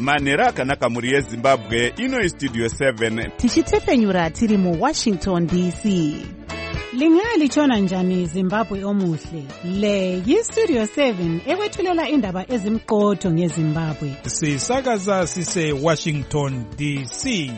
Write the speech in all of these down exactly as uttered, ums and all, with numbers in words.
manhero akanaka mhuri yezimbabwe. Ino istudio seven tichitefenyura tiri mu Washington D C. Lingalitshona njani Zimbabwe omuhle? Le yistudio seven ekwethulela indaba ezimqotho ngeZimbabwe. Sisakaza sise Washington D C.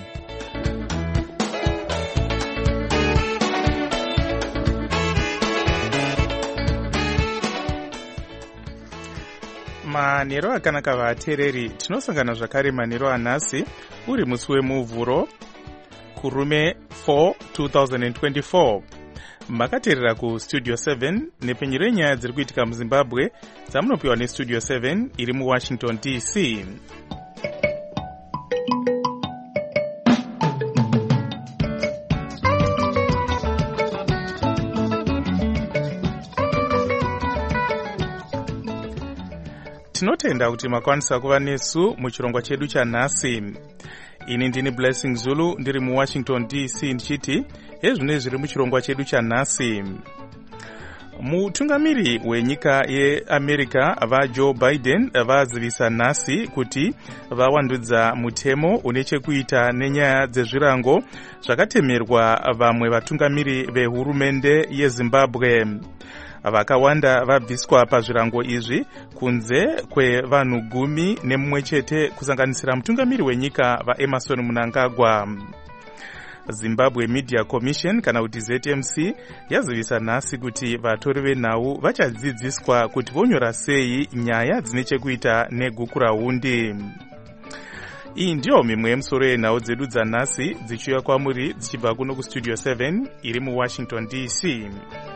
Manhero akanaka vateereri, tinosangana zvakare manhero anhasi uri musi wemuvhuro kurume four twenty twenty-four. Makateerera kustudio seven nepenyu renyaya dziri kuitika muZimbabwe dzamunopiwa nestudio seven iri muWashington D C. Tinotenda kuti makwanisa kuva nesu muchirongwa chedu chanhasi. Ini ndini Blessing Zulu ndiri muWashington D C ndichiti ezvino zviri muchirongwa chedu chanhasi. Mutungamiri wenyika yeAmerica vaJoe Biden vazivisa nhasi kuti vawandudza mutemo une chekuita nenyaya dzezvirango zvakatemerwa vamwe vatungamiri vehurumende yeZimbabwe. Vakawanda vabviswa pazvirango izvi kunze kwevanhu gumi nemumwe chete kusanganisira mutungamiri wenyika vaEmerson Mnangagwa. Zimbabwe Media Commission kana kuti Z M C yazivisa nhasi kuti vatori venhau vachadzidziswa kuti vonyora sei nyaya dzine chekuita negukurahundi. Iyi ndiyo mimwe yemusoro yenhau dzedu dzanhasi dzichiuya kwamuri dzichibva kuno kustudio seven iri muWashington D C.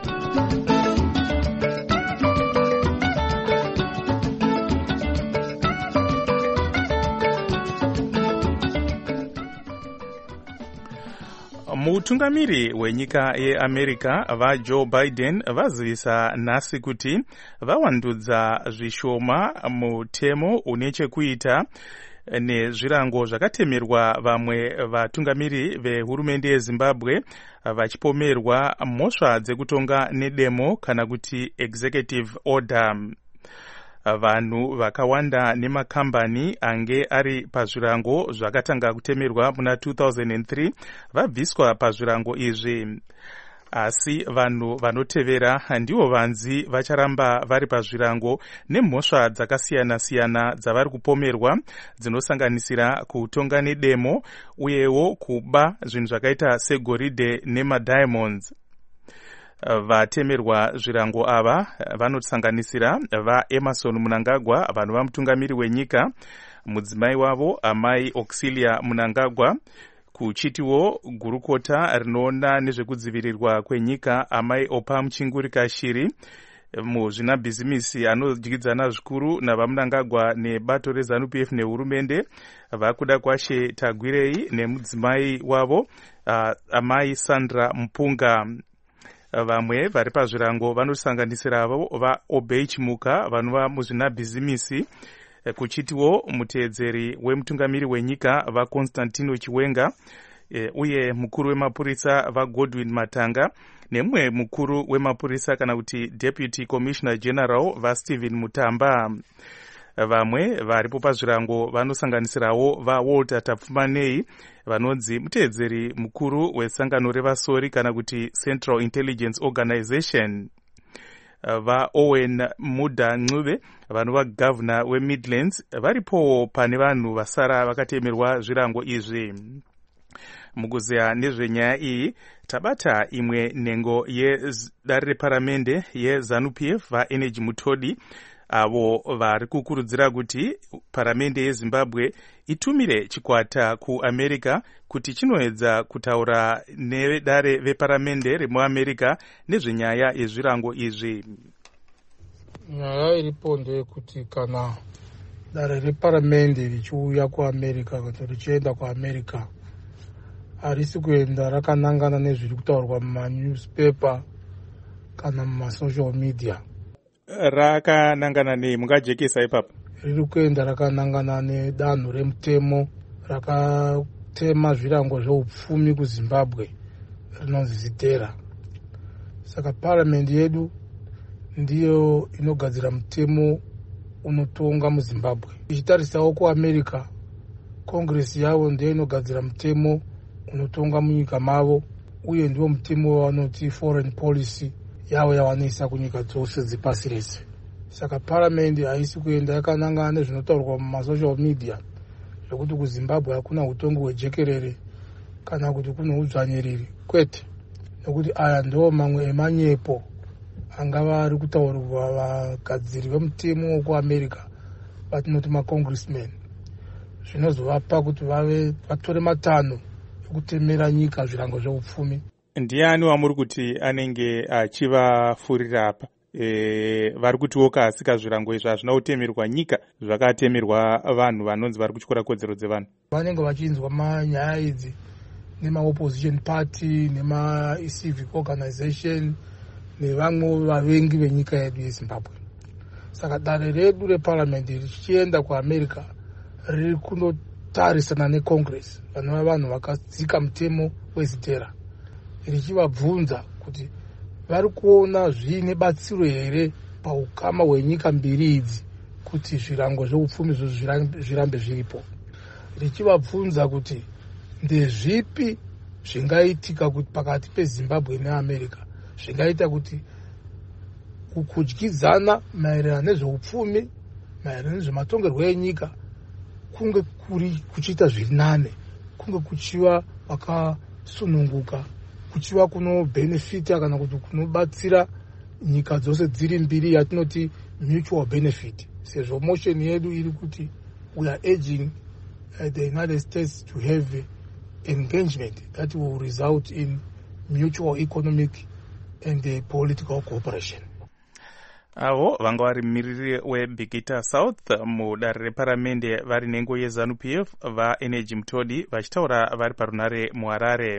Mutungamiri wenyika yeAmerica vaJoe Biden vazivisa nhasi kuti vawandudza zvishoma mutemo une chekuita nezvirango zvakatemerwa vamwe vatungamiri vehurumende yeZimbabwe vachipomerwa mhosva dzekutonga nedemo kana kuti executive order. Vanhu vakawanda nemakambani ange ari pazvirango zvakatanga kutemerwa muna two thousand three vabviswa pazvirango izvi. Asi vanhu vanotevera ndivo vanzi vacharamba vari pazvirango nemhosva dzakasiyana-siyana dzavari kupomerwa dzinosanganisira kutonga nedemo uyewo kuba zvinhu zvakaita segoridhe nemadiamonds. Vatemerwa zvirango ava vanosanganisira vaEmerson Mnangagwa, vanhu vamutungamiri wenyika, mudzimai wavo amai Auxilia Mnangagwa, kuchitiwo gurukota rinoona nezvekudzivirirwa kwenyika amai Opa Muchingurika Shiri, muzvinabhizimisi anodyidzana zvikuru navaMnangagwa nebato reZANU-P F nehurumende vakuda kwashe Tagwirei nemudzimai wavo uh, amai Sandra Mpunga. Vamwe vari pazvirango vanosanganisira vaObey Chimuka vanova muzvinabhizimisi, kuchitiwo muteedzeri wemutungamiri wenyika vaConstantino Chiwenga, uye mukuru wemapurisa vaGodwin Matanga nemumwe mukuru wemapurisa kana kuti Deputy Commissioner General vaStephen Mutamba. Vamwe varipo pazvirango vanosanganisirawo vaWalter Tapfumanei vanonzi muteedzeri mukuru wesangano revasori kana kuti Central Intelligence Organization, vaOwen Muda Ncube vanova governor weMidlands varipo pane vanhu vasara vakatemerwa zvirango izvi. Mukuzeya nezvenyaya iyi tabata imwe nhengo yedare reparamende yeZANU-P F vaEnergy Mutodi avo vari kukurudzira kuti paramende yeZimbabwe itumire chikwata kuAmerica kuti chinoedza kutaura nevedare veparamende remuAmerica nezvenyaya yezvirango izvi. Nyaya iripo ndeyekuti kana dare reparamende richiuya kuAmerica kana richienda kuAmerica harisi kuenda rakanangana nezviri kutaurwa mumanewspaper kana mumasocial media. Rakanangana nei, mungajekesa ipapo? Riri kuenda rakanangana nedanho remutemo rakatema zvirango zveupfumi kuZimbabwe rinonzi ZITERA. Saka parliamendi yedu ndiyo inogadzira mutemo unotonga muZimbabwe. Ichitarisawo kuAmerica kongresi yavo ndiyo inogadzira mutemo unotonga munyika mavo, uye ndiwo mutemo wavanoti foreign policy yavo yavanoisa kunyika dzose dzepasi rese. Saka parliament haisi kuenda yakanangana nezvinotaurwa mumasocial media zvokuti kuZimbabwe hakuna utongi hwejekerere kana kuti kuno udzvanyiriri, kwete, nekuti aya ndiwo mamwe emanyepo angava ari kutaurirwa vagadziri vemutemo wekuamerica vatinoti macongressmen, zvinozovapa kuti vave vatore matanho ekutemera nyika zvirango zveupfumi. Ndiani wamuri kuti anenge achivafurira apa? E, vari kutiwo kasika zvirango izvi hazvina kutemerwa nyika, zvakatemerwa vanhu vanonzi vari kutyora kodzero dzevanhu. Vanenge vachinzwa manyaya idzi nema-opposition party, nema-civic organization nevamwe vavengi venyika yedu yeZimbabwe. Saka dare redu reparliament richienda kuAmerica riri kunotarisana necongress, vanova vanhu vakadzika mutemo wezitera, richivabvunza kuti vari kuona zviine batsiro here paukama hwenyika mbiri idzi kuti zvirango zveupfumi zvirambe zviripo, richivabvunza kuti ndezvipi zvingaitika kuti pakati peZimbabwe neAmerica zvingaita kuti kudyidzana maererano nezveupfumi, maererano nezvematongerwo enyika kunge kuri kuchiita zviri nane, kunge kuchiva vakasununguka, kuchiva kuno benefita kana kuti kunobatsira nyika dzose dziri mbiri yatinoti mutual benefit. Sezvo motion yedu iri kuti we are urging uh, the United States to have engagement that will result in mutual economic and uh, political cooperation. Avo vanga vari mumiriri weBigita South mudare reparamende vari nengo yeZANU P F vaEnergy Mutodi vachitaura vari parunare muHarare.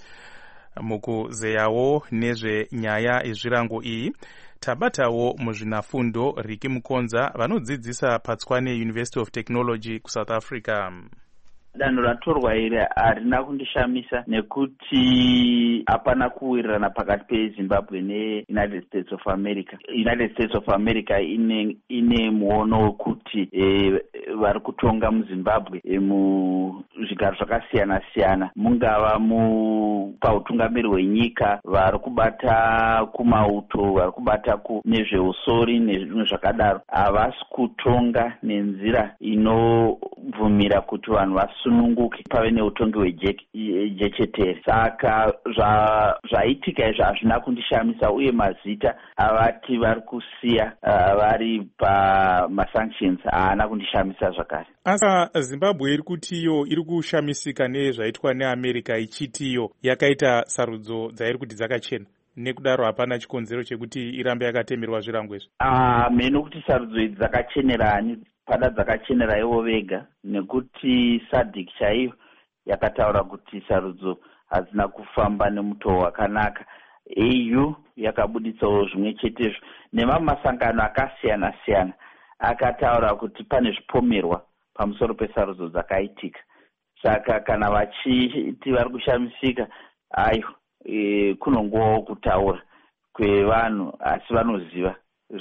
Mukuzeyawo nezvenyaya yezvirango iyi tabatawo muzvinafundo Riki Mukonza vanodzidzisa paTswane University of Technology kuSouth Africa. Danho ratorwa iri harina kundishamisa nekuti hapana kuwirirana pakati peZimbabwe neUnited States of America. United States of America ine ine muono wekuti e, vari kutonga muZimbabwe e, muzvigaro zvakasiyana siyana, mungava mu pautungamiri hwenyika, vari kubata kumauto, vari kubata ku nezveusori nezvimwe zvakadaro. Havasi kutonga nenzira inobvumira kuti vanhu vasununguke pave neutongi hwejechetere. Saka zvaitika izvo hazvina kundishamisa, uye mazita avati vari kusiya uh, vari pamasanctions haana kundishamisa zvakare. Asa Zimbabwe iri kuti iyo iri kushamisika nezvaitwa neAmerica ichiti iyo yakaita sarudzo dzairi kuti dzakachena, nekudaro hapana chikonzero chekuti irambe yakatemerwa zvirango izvi. Ah, meno kuti sarudzo idzi dzakachenerani, pada dzakachenera ivo vega, nekuti SADC chaiyo yakataura kuti sarudzo hadzina kufamba nemutoo wakanaka. A U yakabuditsawo zvimwe chetezvo, nemamasangano akasiyana siyana akataura kuti pane zvipomerwa pamusoro pesarudzo dzakaitika. Saka kana vachiti vari kushamisika, ayo e, kunongowawo kutaura kwevanhu, asi vanoziva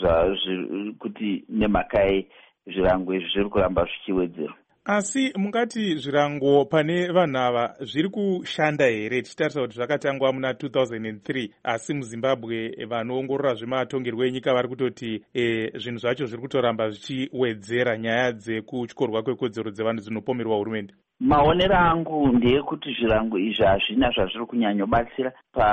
kuti nemhaka zvirango izvi zviri kuramba zvichiwedzerwa. Asi mungati zvirango pane vanhu ava zviri kushanda here, tichitarisa kuti zvakatangwa muna two thousand three, asi muZimbabwe vanoongorora zvematongerwo enyika vari kutoti e, zvinhu zvacho zviri kutoramba zvichiwedzera nyaya dzekutyorwa kwekodzero dzevanhu dzinopomerwa hurumende? Maonero angu ndeyekuti zvirango izvi hazvina zvazviri kunyanyobatsira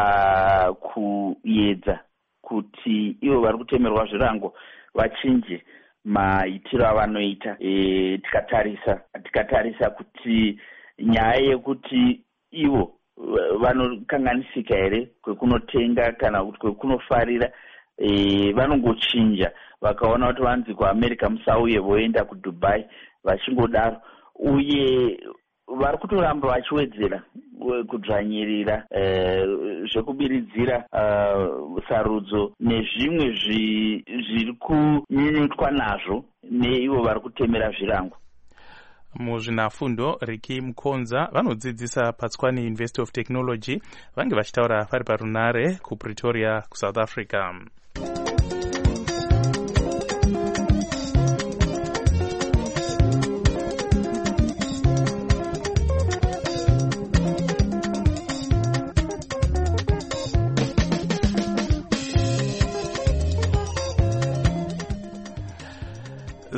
pakuedza kuti ivo vari kutemerwa zvirango vachinje maitiro avanoita. E, tikatarisa tikatarisa kuti nyaya yekuti ivo vanokanganisika here kwekunotenga kana kuti kwekunofarira, e, vanongochinja vakaona kuti vanzi kuAmerica musauye voenda kuDubai vachingodaro, uye vari kutoramba vachiwedzera kudzvanyirira e, zvekubiridzira uh, sarudzo nezvimwe zviri kunyunyutwa nazvo neivo vari kutemera zvirango. Muzvinafundo Riki Mukonza vanodzidzisa paTswane University of Technology vange vachitaura vari parunare kuPretoria kuSouth Africa.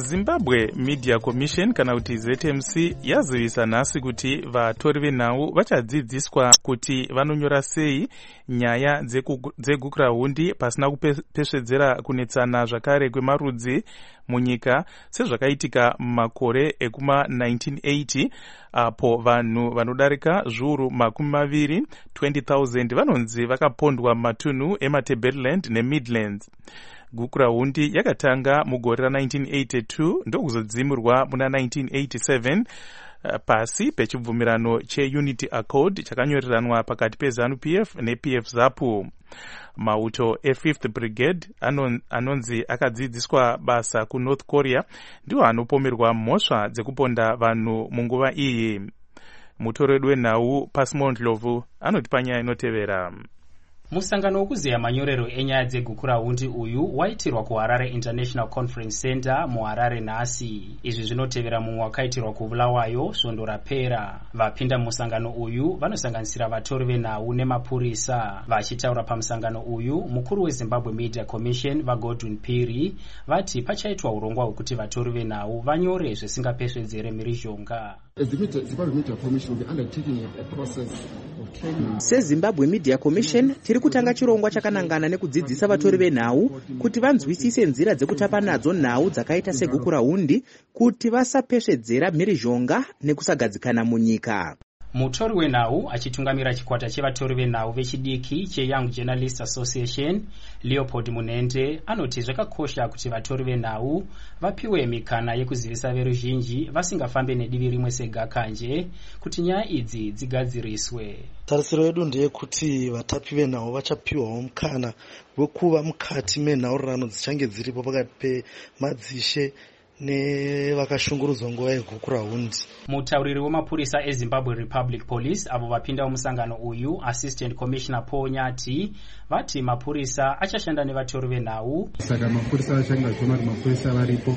Zimbabwe Media Commission kana kuti Z M C yazivisa nhasi kuti vatori venhau vachadzidziswa kuti vanonyora sei nyaya dzegukurahundi pasina kupesvedzera kunetsana zvakare kwemarudzi munyika sezvakaitika mumakore ekuma nineteen eighty apo vanhu vanodarika zviuru makumi maviri twenty thousand vanonzi vakapondwa mumatunhu emaTebeleland neMidlands. Gukurahundi yakatanga mugore ra nineteen eighty-two ndokuzodzimurwa muna nineteen eighty-seven uh, pasi pechibvumirano cheUnity Accord chakanyoreranwa pakati peZANU P F neP F ZAPU. Mauto e-fifth Brigade anon, anonzi akadzidziswa basa kuNorth Korea ndiwo anopomerwa mhosva dzekuponda vanhu munguva iyi. Mutori wedu wenhau Pasimon Ndlovu anoti panyaya inotevera. Musangano wokuziya manyorero enyaya dzegukurahundi uyu waitirwa kuHarare International Conference Center muHarare nhasi. Izvi zvinotevera mumwe wakaitirwa kuBulawayo svondo rapera. Vapinda musangano uyu vanosanganisira vatori venhau nemapurisa. Vachitaura pamusangano uyu, mukuru weZimbabwe Media Commission vaGordon Phiri vati pachaitwa urongwa hwekuti vatori venhau vanyore zvisingapesvedzere mhirizhonga. SeZimbabwe Media Commission tiri kutanga chirongwa chakanangana nekudzidzisa vatori venhau kuti vanzwisise nzira dzekutapa nadzo nhau dzakaita segukurahundi kuti vasapesvedzera mhirizhonga nekusagadzikana munyika. Mutori wenhau achitungamira chikwata chevatori venhau vechidiki cheYoung Journalists Association, Leopold Munende, anoti zvakakosha kuti vatori venhau vapiwe mikana yekuzivisa veruzhinji vasingafambe nedivi rimwe sega kanje kuti nyaya idzi dzigadziriswe. Tarisiro yedu ndeyekuti vatapi venhau vachapiwawo mukana wekuva mukati menhaurirano dzichange dziripo pakati pemadzishe nevakashungurudzwa nguva yegukurahundi. Mutauriri wemapurisa eZimbabwe Republic Police avo vapinda mumusangano uyu, Assistant Commissioner Paul Nyati, vati mapurisa achashanda nevatori venhau. Saka mapurisa achanga zvoma mapurisa varipo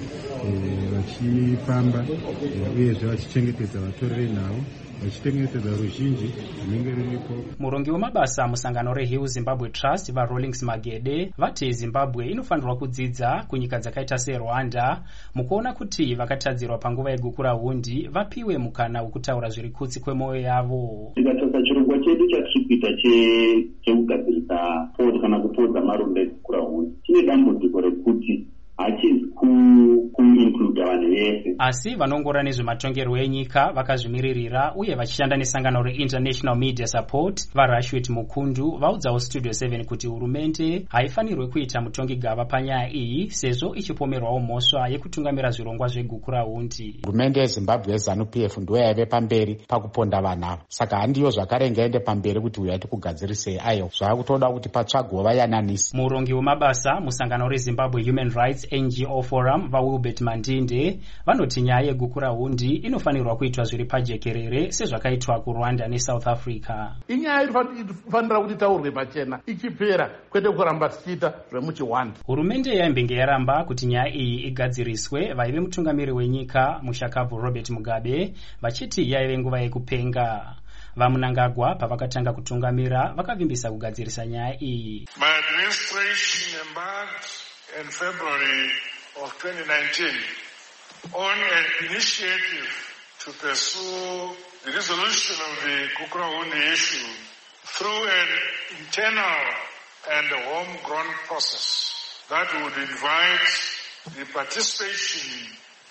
vachifamba uyezve vachichengetedza vatori venhau vachichengetedza ruzhinji rinenge riripo. Murongi wemabasa musangano reHill Zimbabwe Trust vaRollings Magede vati Zimbabwe inofanirwa kudzidza kunyika dzakaita seRwanda mukuona kuti vakatadzirwa panguva yegukurahundi vapiwe mukana wekutaura zviri kutsi kwemwoyo yavo. Tikatoka chirongwa chedu chatiri kuita chekugadzirisa pod kana kupodza maronda egukurahundi chine dambudziko rekuti hachizi kuincluda vanhu vese. Asi vanongora nezvematongerwo enyika vakazvimiririra uye vachishanda nesangano reInternational Media Support vaRashwet Mukundu vaudzawo Studio seven kuti hurumende haifanirwe kuita mutongi gava panyaya iyi sezvo ichipomerwawo mhosva yekutungamira zvirongwa zvegukurahundi. Hurumende yeZimbabwe yeZANU P F ndiyo yaive pamberi pakuponda vanhu ava, saka handiyo zvakare ngaende pamberi kuti uyu atikugadzirisei. Ayo zvaakutoda kuti patsvagwa vayananisi. Murongi wemabasa musangano reZimbabwe Human Rights N G O Forum vaWilbert Mandinde vanoti nyaya yegukurahundi inofanirwa kuitwa zviri pajekerere sezvakaitwa kuRwanda neSouth Africa. Inyaya inofanira kuti taurwe pachena ichipera kwete kuramba tichiita zvemuchiwanda. Hurumende yaimbenge yaramba kuti nyaya iyi igadziriswe vaive mutungamiri wenyika mushakavu Robert Mugabe vachiti yaive nguva yekupenga. Vamunangagwa pavakatanga kutungamira vakavimbisa kugadzirisa nyaya iyi. My administration embarked in February of twenty nineteen on an initiative to pursue the resolution of the Gukurahundi issue through an internal and a homegrown process that would invite the participation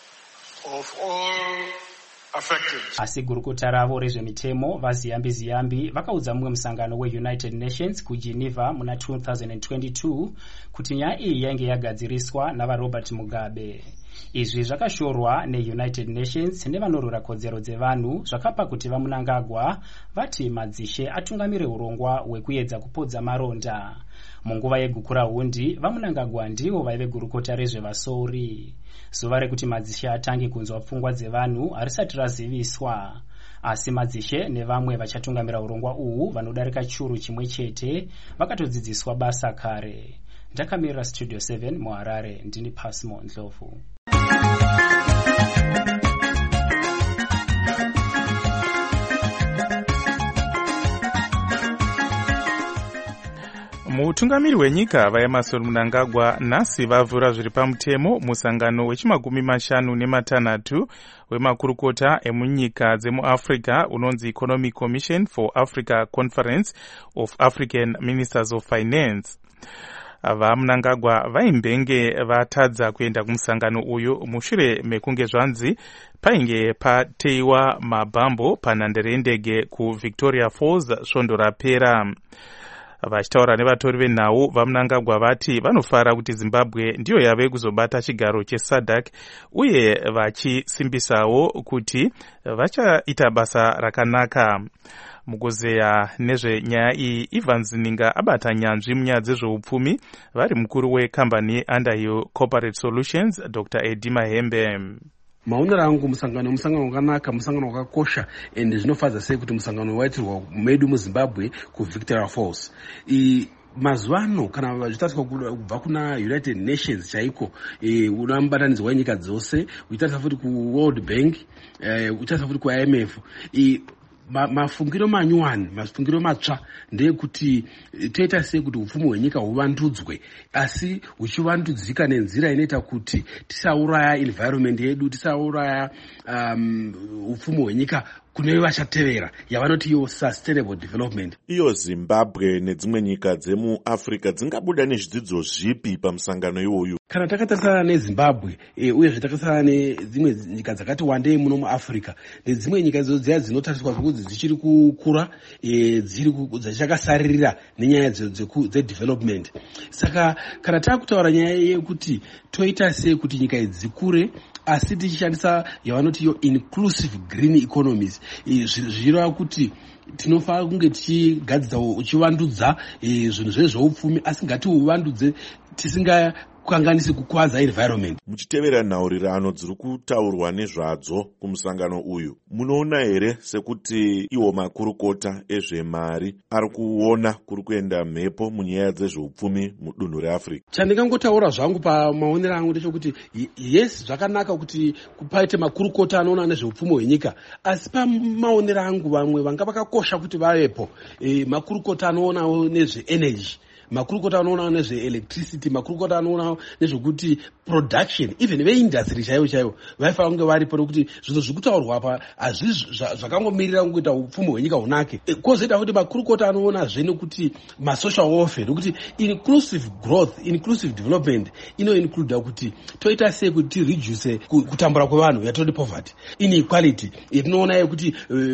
of all affected. Asi gurukota ravo rezvemitemo vaziyambi ziyambi vakaudza mumwe musangano weUnited Nations kuGeneva muna two thousand twenty-two kuti nyaya iyi yainge yagadziriswa navaRobert Mugabe. Izvi zvakashorwa neUnited Nations nevanorwira kodzero dzevanhu zvakapa kuti vamunangagwa vati madzishe atungamire urongwa hwekuedza kupodza maronda. Munguva yegukurahundi vamunangagwa ndivo vaive gurukota rezvevasori. Zuva rekuti madzishe atange kunzwa pfungwa dzevanhu harisati raziviswa. Asi madzishe nevamwe vachatungamira urongwa uhu vanodarika churu chimwe chete vakatodzidziswa basa kare. Ndakamirira Studio seven muHarare, ndini Pasimon Ndlovu. mutungamiri wenyika vaEmmerson Mnangagwa nhasi vavhura zviri pamutemo musangano wechimakumi mashanu nematanhatu wemakurukota emunyika dzemuafrica unonzi Economic Commission for Africa Conference of African Ministers of Finance. VaMnangagwa vaimbenge vatadza kuenda kumusangano uyu mushure mekunge zvanzi painge pateiwa mabhambo panhandare yendege kuVictoria Falls svondo rapera. Vachitaura nevatori venhau vaMnangagwa vati vanofara kuti Zimbabwe ndiyo yave kuzobata chigaro cheSADC uye vachisimbisawo kuti vachaita basa rakanaka. Mukuzeya nezvenyaya iyi, Evans Ninga abata nyanzvi munyaya dzezveupfumi vari mukuru wekambani Underhill Corporate Solutions Doctor Eddie Mahembe. Maonero angu musangano musangano wakanaka, musangano wakakosha, ende zvinofadza sei kuti musangano waitirwa medu muZimbabwe kuVictoria Falls. I mazwano kana vachitariswa kubva kuna United Nations chaiko e, unamubatanidzwa wenyika dzose, uchitariswa futi ku World Bank, e, uchitariswa futi ku I M F. I Ma, mafungiro manyuwani, mafungiro matsva ndeyekuti toita sei kuti upfumi hwenyika huvandudzwe, asi huchivandudzika nenzira inoita kuti tisauraya environment yedu, tisauraya um, upfumi hwenyika kune vachatevera yavanoti iyo sustainable development. Iyo Zimbabwe nedzimwe nyika dzemuAfrica dzingabuda nezvidzidzo zvipi pamusangano iwoyu? Kana takatarisana neZimbabwe e, uye zvitakarisana nedzimwe nyika dzakati wandei muno muAfrica, nedzimwe nyika idzo dziya dzinotariswa kuti dzichiri kukura, e, dziri dzichakasarira nenyaya dzedevelopment. Saka kana takutaura nyaya yekuti toita sei kuti nyika idzi dzikure asi tichishandisa yavanoti yo inclusive green economies, zvireva kuti tinofanira kunge tichigadzidza uchivandudza zvinhu zvezveupfumi, asi ngatihuvandudze tisinga kukanganisi kukwadza environment. Muchitevera nhaurirano dziri kutaurwa nezvadzo kumusangano uyu, munoona here sekuti iwo makurukota ezvemari ari kuona kuri kuenda mhepo munyaya dzezveupfumi mudunhu reAfrica? Chandingangotaura zvangu pamaonero angu ndechekuti yes, zvakanaka kuti paite makurukota anoona nezveupfumi hwenyika, asi pamaonero angu vamwe vanga vakakosha kuti vavepo, e, makurukota anoonawo nezveenergy, makurukota anoona nezveelectricity, makurukota anoona nezvekuti production, even veindustry chaivo chaivo vaifanira kunge varipo, nekuti zvinhu zvekutaurwa apa hazvisi zvakangomirira kungoita upfumi hwenyika hunake. Kwozoita kuti makurukota anoonazve nekuti masocial welfare, nekuti inclusive growth, inclusive development ino include kuti toita sei kuti tireduce kutambura kwevanhu, yatoti poverty, inequality yatinoona yekuti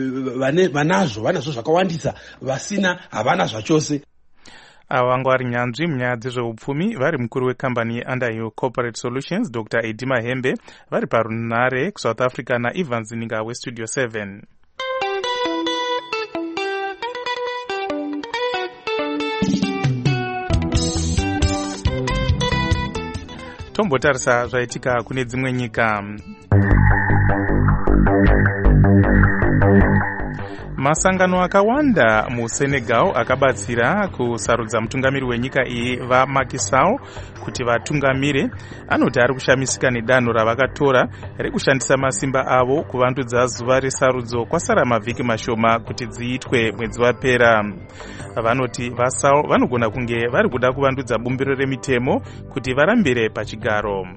uh, vanazvo vanazvo zvakawandisa, vasina havana zvachose. Ava vanga vari nyanzvi munyaya dzezveupfumi vari mukuru wekambani Underhill Corporate Solutions Doctor Eddie Mahembe vari parunhare kuSouth Africa naEvans Ninga weStudio seven. Tombotarisa zvaitika kune dzimwe nyika. Masangano akawanda muSenegal akabatsira kusarudza mutungamiri wenyika iyi vaMacky Sall kuti vatungamire, anoti ari kushamisika nedanho ravakatora rekushandisa masimba avo kuvandudza zuva resarudzo kwasara mavhiki mashoma kuti dziitwe mwedzi wapera. Vanoti vaSall vanogona kunge vari kuda kuvandudza bumbiro remitemo kuti varambire pachigaro.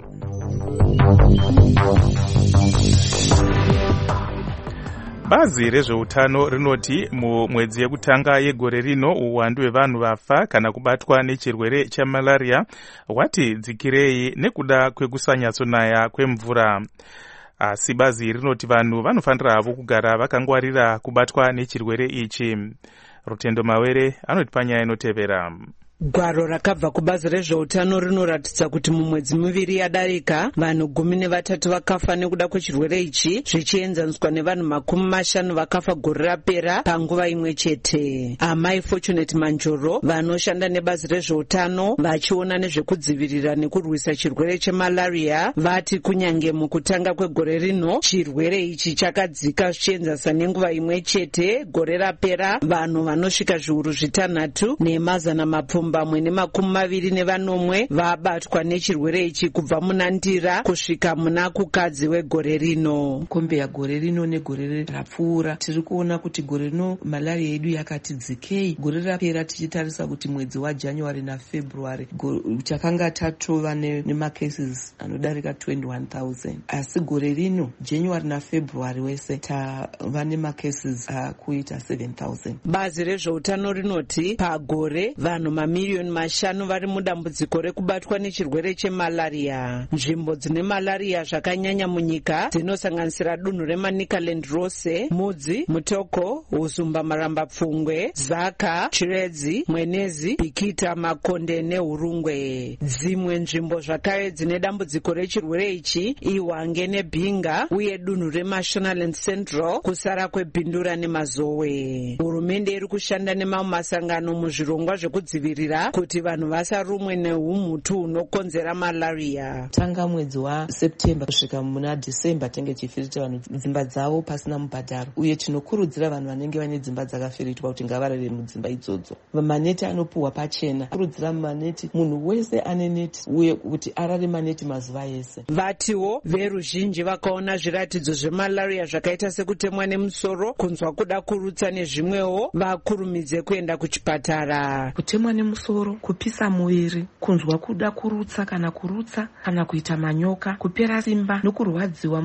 Bazi rezveutano rinoti mumwedzi yekutanga yegore rino uwandu hwevanhu vafa kana kubatwa nechirwere chamalaria wati dzikirei nekuda kwekusanyatsonaya kwemvura. Asi bazi rinoti vanhu vanofanira havo kugara vakangwarira kubatwa nechirwere ichi. Rutendo Mawere anoti panyaya inotevera. Gwaro rakabva kubazi rezveutano rinoratidza kuti mumwedzi miviri yadarika vanhu gumi nevatatu vakafa nekuda kwechirwere ichi, zvichienzaniswa nevanhu makumi mashanu vakafa gore rapera panguva imwe chete. Amai Fortunate Manjoro vanoshanda nebazi rezveutano vachiona nezvekudzivirira nekurwisa chirwere chemalaria vati kunyange mukutanga kwegore rino chirwere ichi chakadzika zvichienzanisa nenguva imwe chete gore rapera vanhu vanosvika zviuru zvitanhatu nemazana mapfumbamwe mbamwe nemakumi maviri nevanomwe vabatwa nechirwere ichi kubva muna Ndira kusvika muna Kukadzi wegore rino. Kombe ya gore rino negore rapfuura tiri kuona kuti gore rino malaria yedu yakati dzikei. Gore rapera tichitarisa kuti mwedzi waJanuary naFebruary takanga tatova nemacases anodarika twenty-one thousand, asi gore rino January naFebruary wese tava nemacases akuita seven thousand. Bazi rezveutano rinoti pagore vanhu mamiliyoni mashanu vari mudambudziko rekubatwa nechirwere chemalaria. Nzvimbo dzine malaria zvakanyanya munyika dzinosanganisira dunhu reManicaland rose, Mudzi, Mutoko, Usumba, Maramba Pfungwe, Zaka, Chiredzi, Mwenezi, Bikita, Makonde neHurungwe. Dzimwe nzvimbo zvakare dzine dambudziko rechirwere ichi iHwange neBhinga uye dunhu reMashonaland Central kusara kweBhindura neMazowe. Hurumende iri kushanda nemamwe masangano muzvirongwa zvekudzivirira kuti vanhu vasarumwe nehumhutu hunokonzera malaria. Tanga mwedzi waSeptember kusvika muna December tenge chifirita vanhu dzimba dzavo pasina mubhadharo, uye tinokurudzira vanhu vanenge vane dzimba dzakafiritwa kuti ngavarare mudzimba idzodzo. Maneti anopuhwa pachena. Kurudzira maneti munhu wese ane neti uye kuti arare maneti mazuva ese. Vatiwo veruzhinji vakaona zviratidzo zvemalaria zvakaita sekutemwa nemusoro, kunzwa kuda kurutsa nezvimwewo vakurumidze kuenda kuchipatara. Kutemwa nemusoro, kupisa muviri, kunzwa kuda kurutsa kana kurutsa kana kuita manyoka, kupera simba nokurwadziwa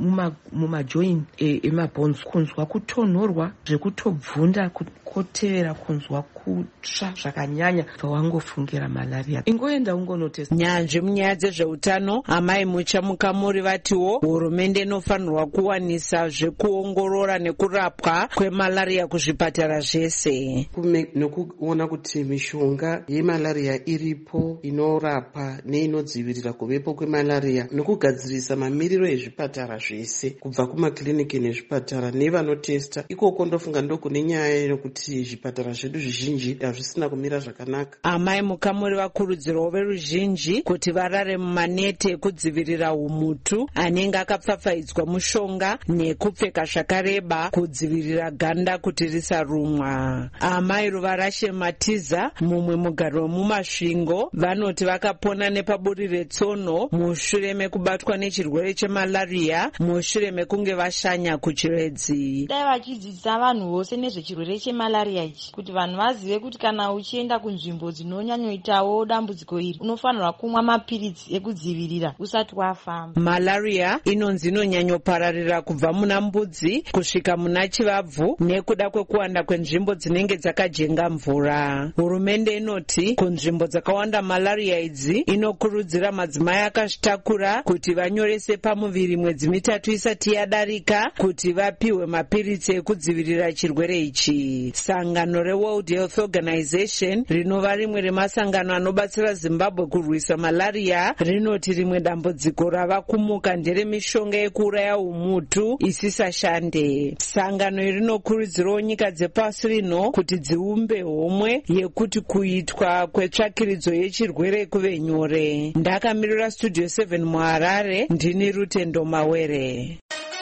mumajoini emabhonzi, kunzwa kutonhorwa zvekutobvunda, kutevera kunzwa kutsva zvakanyanya pawangofungira malaria. Ingoenda ungonotesta. Nyanzvi munyaya dzezveutano amai Mucha Mukamuri vatiwo hurumende inofanirwa kuwanisa zvekuongorora nekurapwa kwemalaria kuzvipatara zvese. Nokuona kuti mishonga yemalaria iripo inorapa neinodzivirira kuvepo kwemalaria, nokugadzirisa mamiriro ezvipatara zvese kubva kumakiliniki nezvipatara nevanotesta. Ikoko ndofunga ndokune nyaya yekuti zvipatara zvedu zvizhinji hazvisina kumira zvakanaka. Amai Mukamuri vakurudzirwa veruzhinji kuti varare mumanete ekudzivirira humhutu anenge akapfapfaidzwa mushonga nekupfeka zvakareba kudzivirira ganda kuti risarumwa. Amai Ruvarashe Matiza, mumwe mugari wemumasvingo, vanoti vakapona nepaburi retsono mushure mekubatwa nechirwere chemalaria mushure mekunge vashanya kuChiredzi. Dai vachidzidzisa vanhu vose nezvechirwere chemalaria ichi kuti vanhu vazive kuti kana uchienda kunzvimbo dzinonyanyoitawo dambudziko iri unofanirwa kumwa mapiritsi ekudzivirira usati wafamba. Malaria inonzi inonyanyopararira kubva muna mbudzi kusvika muna chivabvu nekuda kwekuwanda kwenzvimbo dzinenge dzakajenga mvura. Hurumende inoti kunzvimbo dzakawanda malaria idzi inokurudzira madzimai akazvitakura kuti vanyorese pamuviri mwedzi mitatu isati yadarika kuti vapiwe mapiritsi ekudzivirira chirwere ichi. Sangano reWorld Health Organization rinova rimwe remasangano anobatsira Zimbabwe kurwisa malaria rinoti rimwe dambudziko rava kumuka nderemishonga yekuuraya humhutu isisashande. Sangano iri rinokurudzirawo nyika dzepasi rino kuti dziumbe homwe yekuti kuitwa kwetsvakiridzo yechirwere kuve nyore. Ndakamirira Studio seven muHarare, ndini Rutendo Mawere.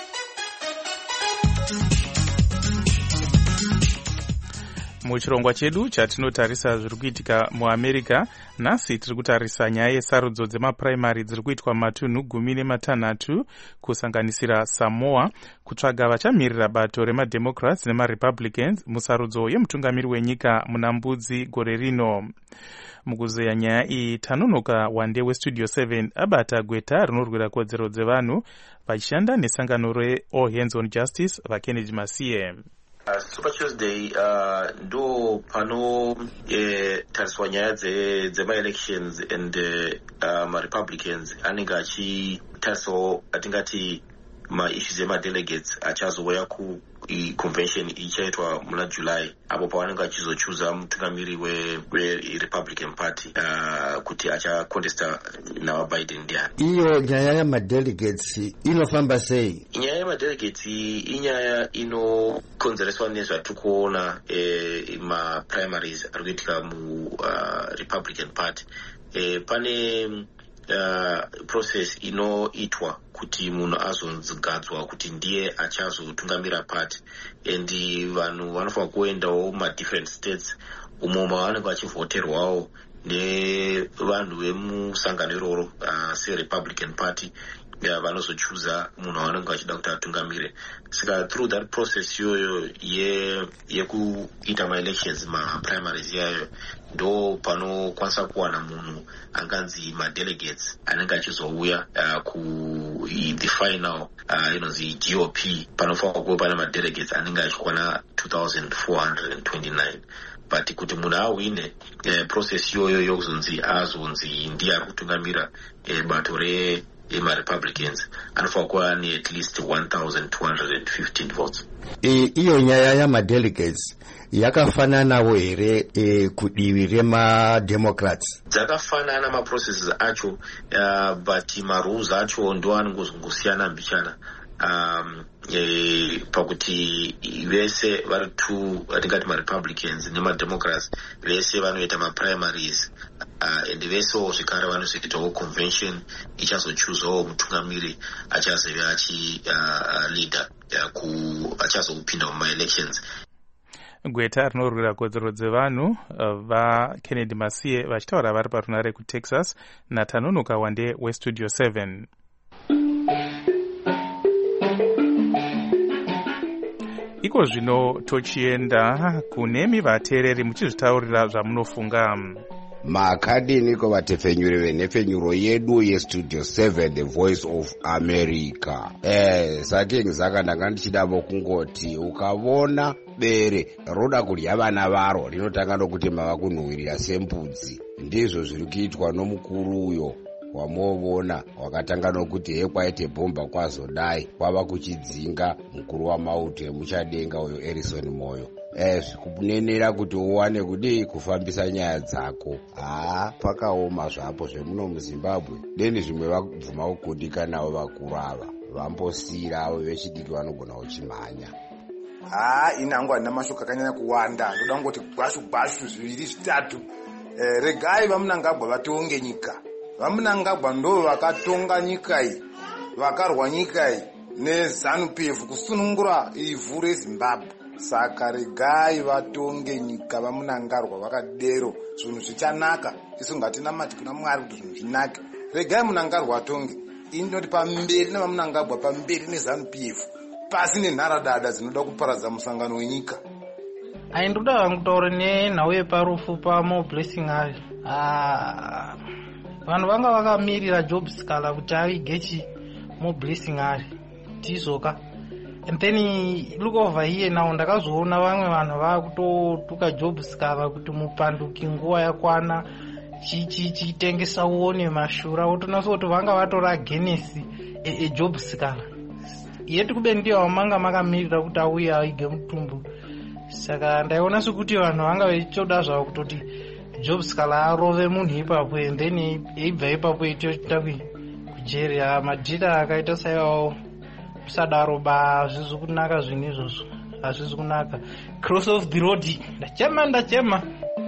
Muchirongwa chedu chatinotarisa zviri kuitika muAmerica, nhasi tiri kutarisa nyaya yesarudzo dzemapuraimari dziri kuitwa matunhu gumi nematanhatu kusanganisira Samoa kutsvaga vachamirira bato remademocrats nemarepublicans musarudzo yemutungamiri wenyika muna Mbudzi gore rino. Mukuzeya nyaya iyi tanonoka wande weStudio seven abata gweta rinorwira kodzero dzevanhu vachishanda nesangano reAll Hands on Justice vaKennedy Masiye. Uh, Super Tuesday uh, ndo pano eh, tariswa nyaya dzema-elections and uh, ma-Republicans anenge achitarisawo atingati ma-issues ema-delegates achazouya ku convention ichaitwa muna July apo pavanenge achizochuza mutungamiri we-Republican Party uh, kuti achakontesta navaBiden ndiani. Iyo nyaya yamadelegates inofamba sei? Nyaya yamadelegates inyaya inokonzereswa nezvatiri kuona eh, ma-primaries ari kuitika mu uh, Republican Party. Eh, pane uh, process inoitwa kuti munhu azogadzwa kuti ndiye achazotungamira party, and vanhu vanofanira kuendawo ma-different states umo mavanenge vachivhoterwawo nevanhu vemusangano iroro uh, se-Republican Party vanozochuza munhu wavanenge vachida kuti atungamire. Saka through that process iyoyo yekuita ma-elections ma-primaries yayo ndo panokwanisa kuwana munhu anganzi ma-delegates anenge achizouya uh, ku the final uh, inonzi G O P. Panofanira kuva pana ma-delegates anenge achikwana two thousand four hundred twenty-nine, but kuti munhu awine uh, process iyoyo yokuzonzi azonzi ndiye ari kutungamira uh, bato re ema-Republicans anofanira kuva ne at least one thousand two hundred fifteen votes. Iyo nyaya yama-delegates yakafananawo here e, kudivi rema-Democrats? Dzakafanana ma-processes acho, uh, but ma-rules acho ndo anongosiyana mbichana. Um, e, pakuti vese vari two atingati ma-Republicans nema-Democrats vese vanoita ma-primaries, uh, and vesewo zvikare vanozoitawo convention ichazochuzawo mutungamiri achazove achi uh, leader uh, ku achazopinda muma-elections. Gweta rinorwira kodzero dzevanhu vaKennedy Masiye vachitaura vari parunare kuTexas naTanonoka Wande weStudio seven. Iko zvino tochienda kunemi vateereri muchizvitaurira zvamunofunga. Makadini ko vatefenyuri venefenyuro yedu yeStudio seven The Voice of America. Eh saking zaka ndanga ndichidavo kungoti ukavona bere roda kudya vana varo rinotanga nokuti mava kunhuhwirira sembudzi. Ndizvo zviri kuitwa nomukuru uyo wamovona wakatanga nokuti hekwaite bhomba kwazodai kwava kuchidzinga mukuru wamauto emuchadenga uyo Erison Moyo. Eh kunenera kuti uwane kudii kufambisa nyaya dzako. Ah pakaoma zvapo zvemuno muZimbabwe. Deni zvimwe vakubvuma kukundika navo vakuru ava vambosira avo vechidiki vanogona uchimhanya. Ah inangwa ndina mashoka kanyanya kuwanda ndoda ngoti gwashu gwashu zviviri zvitatu. Eh regai vamunangagwa vatonge nyika. Vamunangagwa ndo vakatonga nyika iyi, vakarwa nyika iyi neZANU P F kusunungura ivhu reZimbabwe. Saka regai vatonge nyika vamunangarwa vakadero zvinhu zvichanaka. Isu ngatinamati kuna Mwari kuti zvinhu zvinake. Regai munangarwa atonge. Indoti pamberi navamunangagwa pamberi neZANU P F pasi nenharadada dzinoda kuparadza musangano wenyika. Aindoda hangu kutaura nenhau yeparufu paMo Blessing ari. Ah vanhu vanga vakamirira Job Sikala kuti avige Mo Blessing ari tizoka. And then look over here now ndakazoona vamwe vanhu vakutotuka Job Sikala kuti mupanduki nguva yakwana chichitengesa uone mashura otonaso kuti vanga vatora genesi e, e Job Sikala yeti kubeni ndiyo vamanga makamirira kuti auye aige mutumbu. Saka ndaiona sekuti vanhu vanga vechoda zvavo kutoti Job Sikala arove munhu ipapo, and then eibva ipapo itochita kujeri. Madhira akaita saiwawo musadaro ba hazvizi kunaka zvinhu izvozvo, hazvizi kunaka. Cross of the road ndachema ndachema.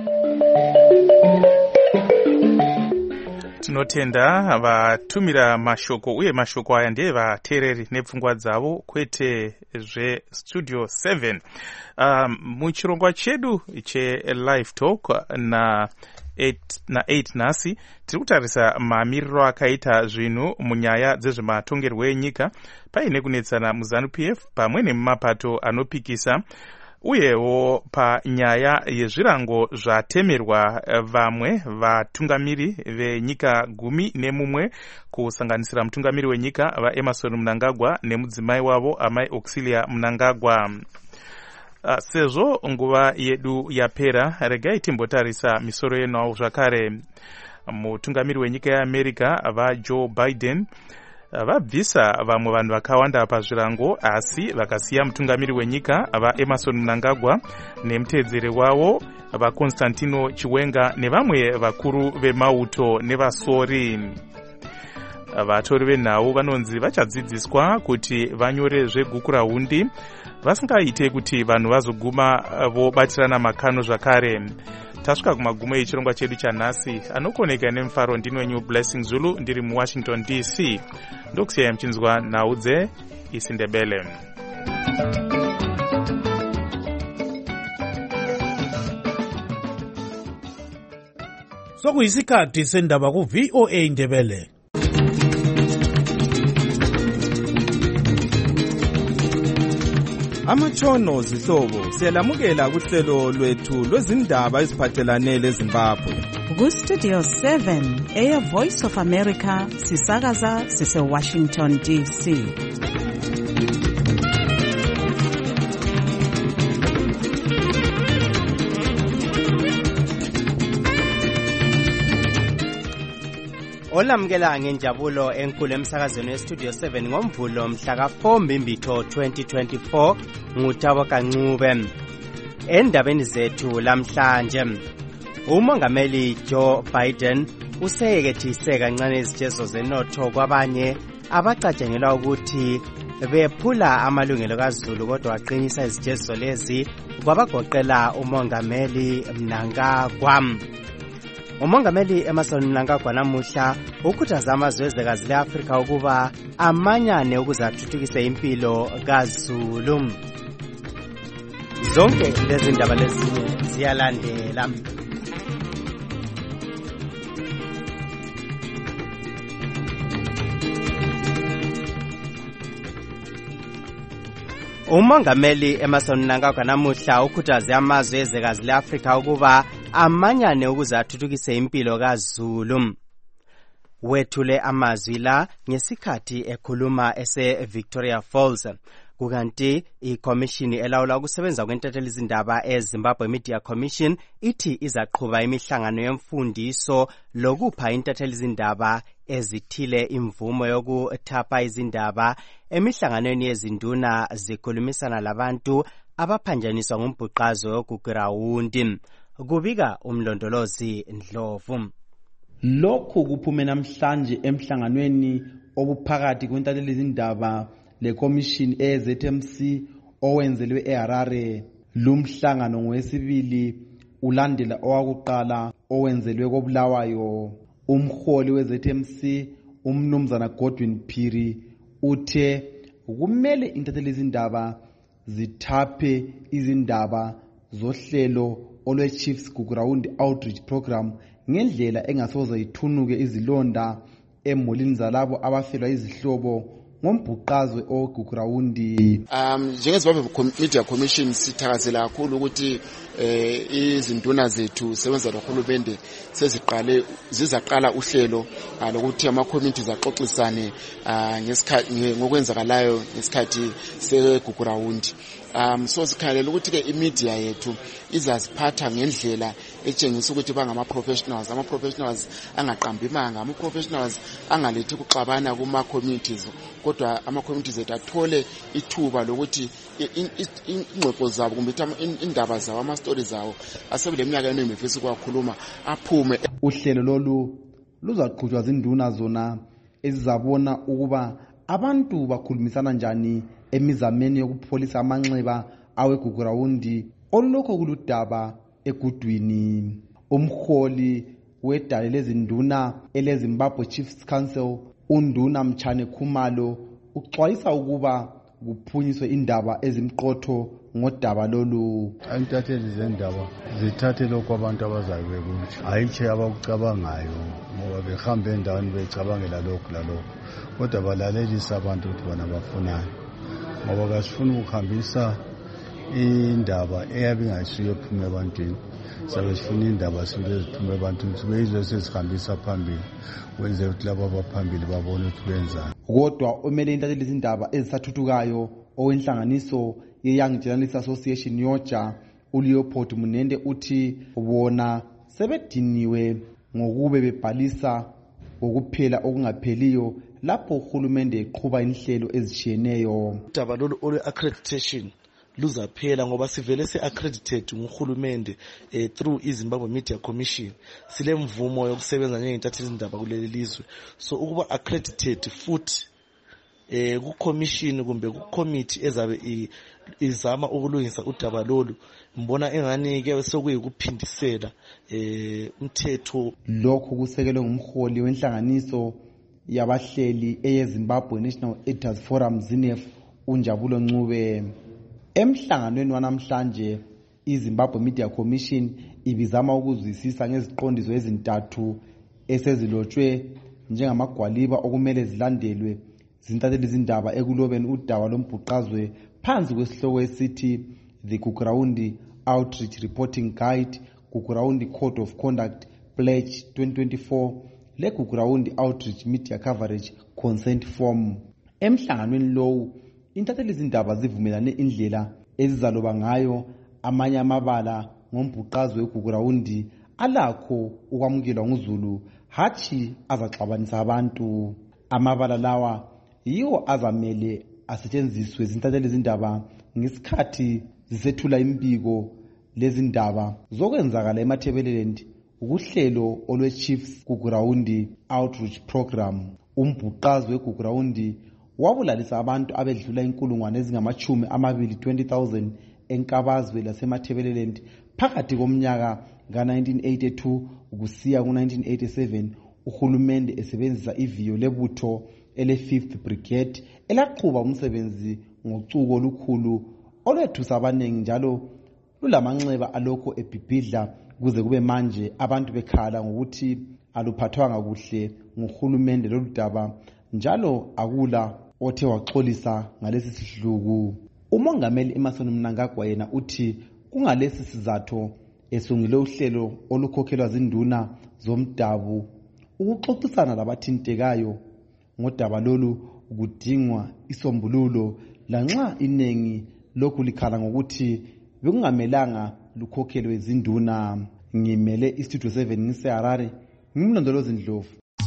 Tinotenda vatumira mashoko uye mashoko aya ndiye vateereri nepfungwa dzavo kwete zveStudio seven. Um, muchirongwa chedu cheLive Talk na eight nhasi tiri kutarisa mamiriro akaita zvinhu munyaya dzezvematongerwo enyika paine kunetsana muZANU P F pamwe nemumapato anopikisa, uyewo panyaya yezvirango zvatemerwa vamwe vatungamiri venyika gumi nemumwe kusanganisira mutungamiri wenyika vaEmerson Mnangagwa nemudzimai wavo amai Auxilia Mnangagwa. Uh, sezvo nguva yedu yapera, regai timbotarisa misoro yenhau zvakare. Mutungamiri wenyika yeAmerica vaJoe Biden vabvisa vamwe vanhu vakawanda pazvirango, asi vakasiya mutungamiri wenyika vaEmerson Mnangagwa nemuteedzeri wavo vaConstantino Chiwenga nevamwe vakuru vemauto nevasori. Vatori venhau vanonzi vachadzidziswa kuti vanyore zvegukura hundi vasingaite kuti vanhu vazoguma vobatirana makano zvakare. tasvika kumagumo echirongwa chedu chanhasi. Anokoneka nemufaro ndinwenyu Blessing Zulu ndiri muWashington D C. Ndokusiyai muchinzwa nhau dzeIsindebele. Sokuyisikhathi sendaba ku V O A Indebele. Amatshono zihlobo siyalamukela kuhlelo lwethu lwezindaba eziphathelane leZimbabwe. Ku Studio seven eya Voice of America sisakaza sise Washington D C. Olamukela ngenjabulo enkulu emsakazweni weStudio seven ngomvulo mhla ka four Mbimbitho twenty twenty-four ngutabo kancube. Endabeni zethu lamhlanje, uMongameli Joe Biden useyekethise kancane izijezo zenotho kwabanye abacatshangelwa ukuthi bephula amalungelo kaZulu kodwa waqinisa izijezo lezi kwabagoqela uMongameli Mnangagwa. Umongameli Emmerson Mnangagwa namuhla ukhuthaza amazwe ezwekazi le-Afrika ukuba amanyane ukuze athuthukise impilo kaZulu. Zonke lezi ndaba lezinye ziyalandela. Umongameli Emmerson Mnangagwa namuhla ukhuthaze amazwe ezwekazi le-Afrika ukuba amanyane ukuze athuthukise impilo kaZulu. Wethule amazwi la ngesikhathi ekhuluma ese Victoria Falls. Kukanti iCommission elawula ukusebenza kwentatheli izindaba eZimbabwe Media Commission ithi izaqhuba imihlangano yemfundiso lokupha intatheli izindaba ezithile imvumo yokuthapha izindaba emihlanganweni yezinduna zikhulumisana labantu abaphanjaniswa ngumbhuqazo wogugurawundi. Kubika umlondolozi Ndlovu. Lokhu kuphume namhlanje emhlanganweni obuphakathi kwentatheli izindaba leCommission eZ M C owenzelwe eHarare. Lumhlangano ngowesibili ulandela owakuqala owenzelwe koBulawayo. Umholi weZ M C umnumzana Godwin Phiri uthe kumele intatheli izindaba zithaphe izindaba zohlelo olwe Chiefs Gugurawundi Outreach Program ngendlela engasoze ithunuke izilonda emolini zalabo abafelwa izihlobo ngombhuqazwe ogugurawundi. Um njengeZimbabwe Media Commission sithakazela kakhulu ukuthi eh izinduna zethu sebenza loHulumende seziqale zizaqala uhlelo lokuthi ama communities axoxisane ngesikhathi ngokwenzakalayo ngesikhathi segugurawundi. Um so sikhalela ukuthi ke imedia yethu izaziphatha ngendlela etshengisa ukuthi bangama professionals, ama professionals angaqambi imanga, ama professionals angalethi ukuxabana kuma communities, kodwa ama communities ethu athole ithuba lokuthi ingxoxo zabo kumbe indaba zabo, ama stories zabo asebele minyaka enemifisi kwakhuluma aphume. Uhlelo lolu luzaqhutshwa zinduna zona ezizabona ukuba abantu bakhulumisana njani emizameni yokupholisa amanxeba awegugurawundi olulokho kuludaba egudwini. Umholi wedale lezinduna eleZimbabwe Chiefs Council uNduna Mchane Khumalo uxwayisa ukuba kuphunyiswe indaba ezimqotho ngodaba lolu. Intatheli zendaba zithathe lokho abantu abazayo bekuthi ayitshe abakucabangayo ngoba behambe endaweni becabangela lokho lalokho, kodwa balalelisa abantu ukuthi bona bafunayo, ngoba kasifuna ukuhambisa indaba eyabe ingayisiyo ephuma ebantwini. Sabe sifuna indaba sile eziphume ebantwini sibe yizo sesihambisa phambili wenze ukuthi labo abaphambili babone ukuthi benzani. Kodwa umele intatheli izindaba ezisathuthukayo owenhlanganiso ye-Young Journalists Association yoja uLeopold Munende uthi bona sebediniwe ngokube bebhalisa ukuphela okungapheliyo lapho uHulumende eqhuba inhlelo ezishiyeneyo. Udaba lolu olwe accreditation luzaphela ngoba sivele se-accredited nguHulumende eh, through iZimbabwe Media Commission. Sile mvumo yokusebenza njengentatheli izindaba kuleli lizwe, so ukuba accredited futhi eh ku-commission kumbe ku-committee ezabe izama ukulungisa udaba lolu mbona engani ke sekuyikuphindisela eh umthetho. Lokhu kusekelwe ngumholi wenhlanganiso yabahleli eyeZimbabwe National Editors Forum ZINEF uNjabulo Ncube. Emhlanganweni wanamhlanje iZimbabwe Media Commission ibizama ukuzwisisa ngeziqondiso ezintathu esezilotshwe njengamagwaliba okumele zilandelwe zintatheli izindaba ekulobeni udaba lombhuqazwe phansi kwesihloko esithi The Gugurawundi Outreach Reporting Guide, Gugurawundi Code of Conduct Pledge twenty twenty-four le Gugurawundi Outreach Media Coverage Consent Form. Emhlanganweni lowu intatheli izindaba zivumelane indlela ezizaloba ngayo amanye amabala ngombhuqazwe weGugurawundi alakho ukwamukelwa nguZulu hathi azaxabanisa abantu. Amabala lawa yiwo azamele asetshenziswe zintatheli izindaba ngesikhathi zisethula impiko lezindaba zokwenzakala eMatabeleland ukuhlelo olwe-Chiefs Gugurawundi Outreach Program. Umbhuqazwe weGugurawundi wabulalisa abantu abedlula inkulungwane ezingamachumi amabili twenty thousand enkabazwe lasematabeleland phakathi komnyaka ka-nineteen eighty-two ukusiya ku-nineteen eighty-seven uhulumende esebenzisa iviyo lebutho ele-fifth Brigade elaqhuba umsebenzi ngocuko olukhulu olwethusa abaningi njalo lulamanxeba alokho ebhibhidla kuze kube manje abantu bekhala ngokuthi aluphathwanga kuhle nguhulumende lolu daba njalo akula othe waxolisa ngalesi sihluku. Umongameli Emmerson Mnangagwa yena uthi kungalesi sizathu esungile uhlelo olukhokhelwa zinduna zomdabu ukuxoxisana labathintekayo ngodaba lolu kudingwa isombululo lanxa inengi lokhu likhala ngokuthi bekungamelanga lukhokhelwe zinduna. Ngimele iStudio seven ngiseHarare, ngimlondolozi Ndlovu.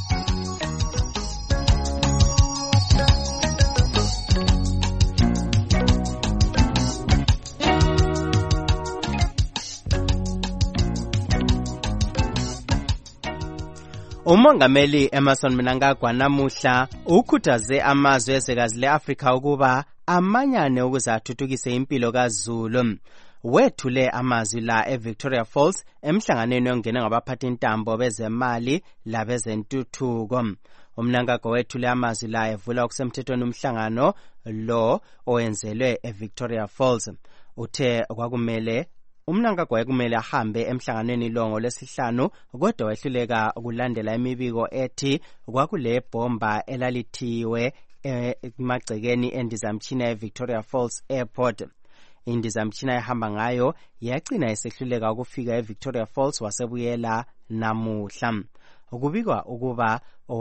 Umongameli Emmerson Mnangagwa namuhla ukhuthaze amazwe ezwekazi le-Afrika ukuba amanyane ukuze athuthukise impilo kaZulu. Wethule amazwi la eVictoria Falls emhlanganweni ongene ngabaphathi intambo bezemali labezentuthuko. UMnangagwa wethule amazwi la evula okusemthethweni umhlangano lo owenzelwe eVictoria Falls. Uthe kwakumele uMnangagwa ekumele ahambe emhlanganweni longo lesihlanu kodwa wehluleka ukulandela imibiko ethi kwakule bomba elalithiwe emagcekeni endizamtshina eVictoria Falls Airport. Indizamtshina ehamba ngayo yagcina esehluleka ukufika eVictoria Falls wasebuyela namuhla. Ukubikwa ukuba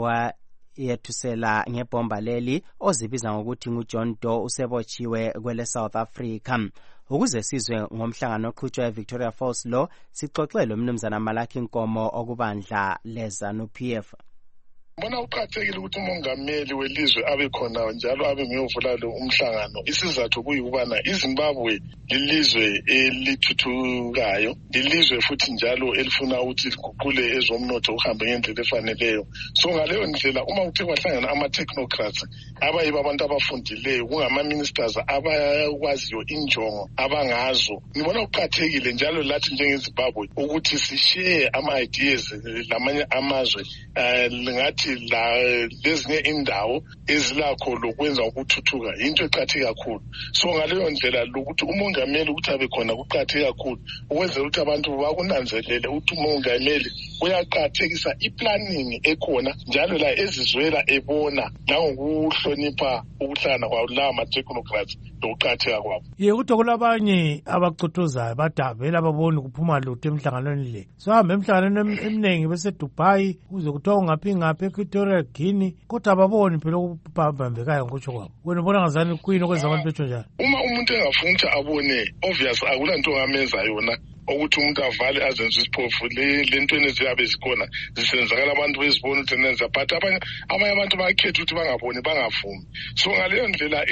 owayethusela ngebomba leli ozibiza ngokuthi nguJohn Doe usebotshiwe kwele South Africa. Ukuze sizwe ngomhlangano oqhutshwa eVictoria Falls lo sixoxele umnumzana Malaki Nkomo okubandla leZANU-P F. Mbona uqhathekile ukuthi umongameli welizwe abe khona njalo abe ngiyovula lo umhlangano. Isizathu kuyikubana iZimbabwe lilizwe elithuthukayo, lilizwe futhi njalo elifuna ukuthi liguqule ezomnotho uhambe ngendlela efaneleyo. So ngaleyo ndlela uma uthe kwahlangana ama-technocrats abayibo abantu abafundileyo kungama-ministers abakwaziyo injongo abangazo, ngibona uqhathekile njalo lathi njengeZimbabwe ukuthi sishare ama-ideas lamanye amazwe lingathi la lezinye indawo ezilakho lokwenza ukuthuthuka into eqhatheke kakhulu. So ngaleyo ndlela lokuthi umongameli ukuthi abe khona kuqhatheke kakhulu ukwenzela ukuthi abantu bakunanzelele ukuthi umongameli uyaqhathekisa iplanning ekhona njalo la ezizwela ebona nangokuhlonipha ukuhlana kwawo la ama-technocrats lokuqhatheka kwabo. Ye ukuthi kulabanye abacuthuzayo badabela baboni kuphuma lutho emhlanganweni le. So hambe emhlanganweni eminingi bese Dubai uze kuthiwa ngaphi ngaphi eQuatorial Guinea kodwa ababoni phela ukubambekayo ngokutsho kwabo. Wena ubona ngazani kuyini okwenza abantu bethu njalo? Uma umuntu engafuna ukuthi abone obvious akulanto ongamenza yona ukuthi umuntu avale azenze isiphofu le ntweni ziyabe zikhona zisenzakala abantu bezibona ukuthi nenza but abanye abanye abantu bakhetha ukuthi bangaboni bangavumi. So ngaleyo ndlela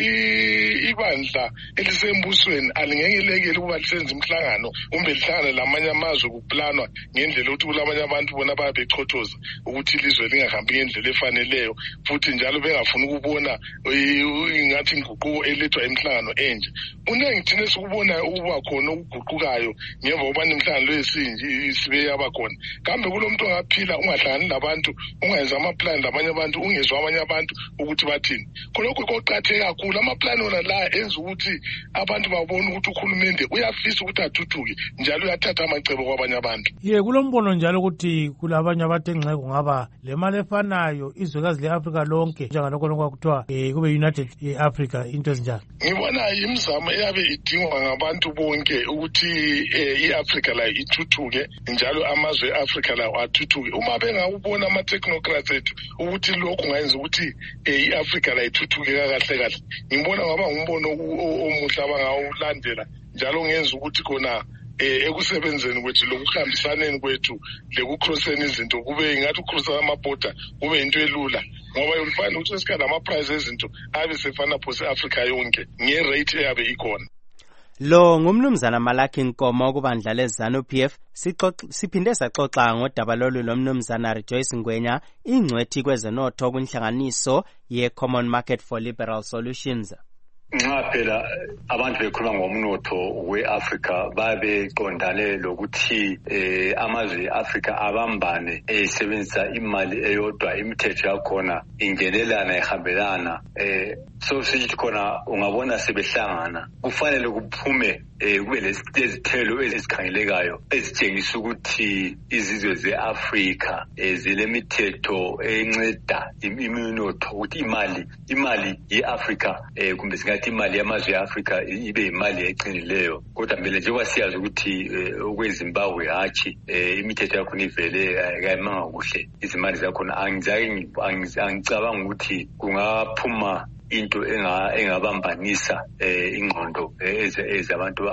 ibandla elisembusweni alingengelekile ukuba lisenze imhlangano kumbe lihlangane lamanye amazwe kuplanwa ngendlela ukuthi kulabanye abantu bona bayabechotoza ukuthi ilizwe lingahambi ngendlela efaneleyo futhi njalo bengafuni ukubona ingathi inguquko elethwa emhlangano enje. Unenge thina sikubona ukuba khona ukuguqukayo ngemva kokuba imhlangano lesinje sibe yaba khona. Kambe kulomuntu ongaphila ungahlangani labantu ungenza amaplan labanye abantu ungezwa abanye abantu ukuthi bathini. Khonokho koqhatheke kakhulu amaplan ona la enza ukuthi abantu babone ukuthi ukhulumende uyafisa ukuthi athuthuke njalo uyathatha amacebo kwabanye abantu. Ye kulombono njalo ukuthi kulabanye abantu engxe kungaba le mali efanayo izwekazi le-Afrika lonke njengalokho lokwakuthiwa eh kube United Africa into ezinjalo. Ngibona imizamo eyabe idingwa ngabantu bonke ukuthi i-Africa la ithuthuke njalo amazwe e-Africa la athuthuke. Uma bengawubona ama-technocrats ethu ukuthi lokhu ngayenza ukuthi i-Africa la ithuthuke kahle kahle, ngibona ngaba ngumbono omuhle abangawulandela njalo ngenza ukuthi khona ekusebenzeni kwethu lokuhambisaneni kwethu lekucrosseni izinto kube ingathi ucrossa amabhoda kube into elula ngoba yolifana ukuthi sesikhala ama-price ezinto abe sefana phose Africa yonke nge-rate eyabe ikhona. Lo ngumnumzana Malaki Nkomo okubandla leZANU P F siphinde saxoxa ngodaba lolu lomnumzana Rejoice Ngwenya ingcwethi kwezenotho kwinhlanganiso ye-Common Market for Liberal Solutions. Nxa phela abantu bekhuluma ngomnotho we-Africa babeqondane lokuthi eh amazwe e-Africa abambane esebenzisa imali eyodwa imithetho yakhona ingenelana ihambelana eh so sithi khona ungabona sebehlangana kufanele kuphume eh kube lezithelo ezikhangelekayo ezitshengisa ukuthi izizwe ze-Africa ezilemithetho enceda iminotho ukuthi imali imali ye-Africa eh kumbe singathi imali yamazwe e-Africa ibe imali eqinileyo kodwa mele njengoba siyazi ukuthi okweZimbabwe hatshi imithetho yakhona ivele kayimanga kuhle izimali zakhona angizake angicabanga ukuthi kungaphuma into engabambanisa ingqondo ezabantu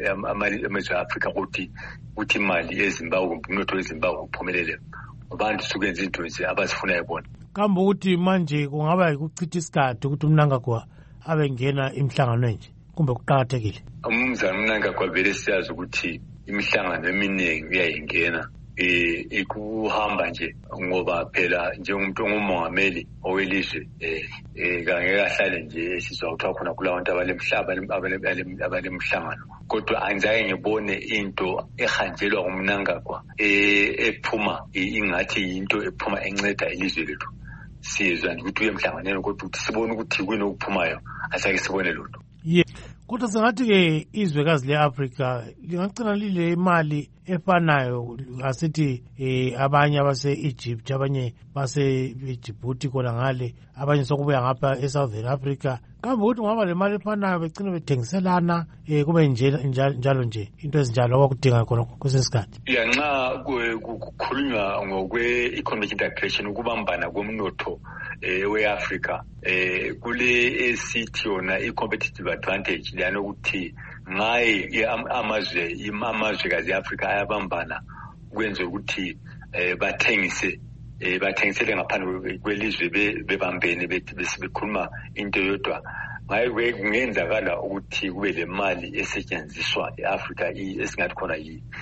amazwe e-Africa ukuthi ukuthi imali eZimbabwe umnotho weZimbabwe uphumelele abantu sukwenza into nje abazifuna yibona. Kambe ukuthi manje kungaba ukuchitha isikhathi ukuthi umnangagwa abengena imhlangano nje kumbe kuqhakathekile. Umzana umnangagwa vele siyazi ukuthi imihlangano eminingi uyayingena eh ikuhamba nje ngoba phela njengomuntu ongumongameli owelizwe eh ngeke ahlale nje esizwa ukuthi khona kulabantu abalemhlaba abalemhlangano kodwa angizaye ngibone into ehanjelwa umnangagwa eh ephuma ingathi into ephuma enceda ilizwe lethu. Sizwa ukuthi uyemhlanganweni kodwa ukuthi sibone ukuthi kuyini okuphumayo asake sibone lutho. Ye kodwa sengathi ke izwekazi le-Africa lingagcina lile imali efanayo asithi eh abanye abase-Egypt abanye base-Djibouti khona ngale abanye sokubuya ngapha e-Southern Africa. Kambe ukuthi ngaba le mali efanayo begcina bethengiselana eh kube nje njalo nje into ezinjalo abakudinga khona kwesesikhathi. Ya nxa kukhulunywa ngokwe-economic integration ukubambana komnotho eh we-Africa eh kule esithi yona i-competitive advantage lana ukuthi ngaye amazwe amazwe kazi e-Africa ayabambana kwenze ukuthi eh bathengise eh bathengisele ngaphandle kwelizwe bebambene bekhuluma into yodwa ngaye kungenzakala ukuthi kube le mali esetshenziswa e-Africa esingathi khona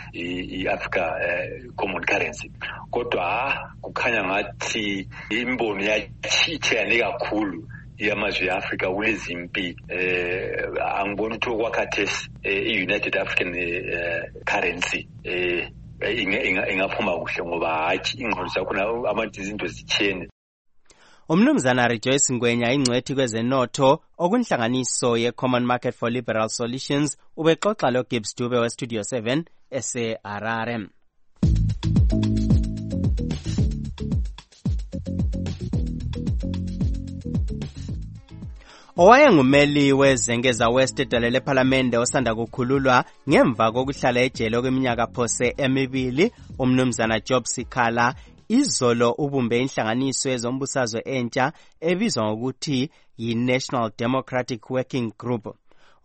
i-Africa common currency kodwa kukhanya ngathi imbono yachithene kakhulu yamazwe e-Africa kulezimpi eh angibona ukuthi okwakhathesi i-United African currency eh ingaphuma kuhle ngoba hathi ingqondo zakhona abantu izinto zitshene. Umnumzana Rejoice Ngwenya ingcwethi kwezenotho okunhlanganiso ye-Common Market for Liberal Solutions ubexoxa lo Gibbs Dube we Studio seven ese-Harare. Owayengumeli wezengeza West edale lePhalamende osanda kukhululwa ngemva kokuhlala ejele kweminyaka phose emibili umnumzana Job Sikhala izolo ubumbe inhlanganiso yezombusazwe entsha ebizwa ngokuthi yi-National Democratic Working Group.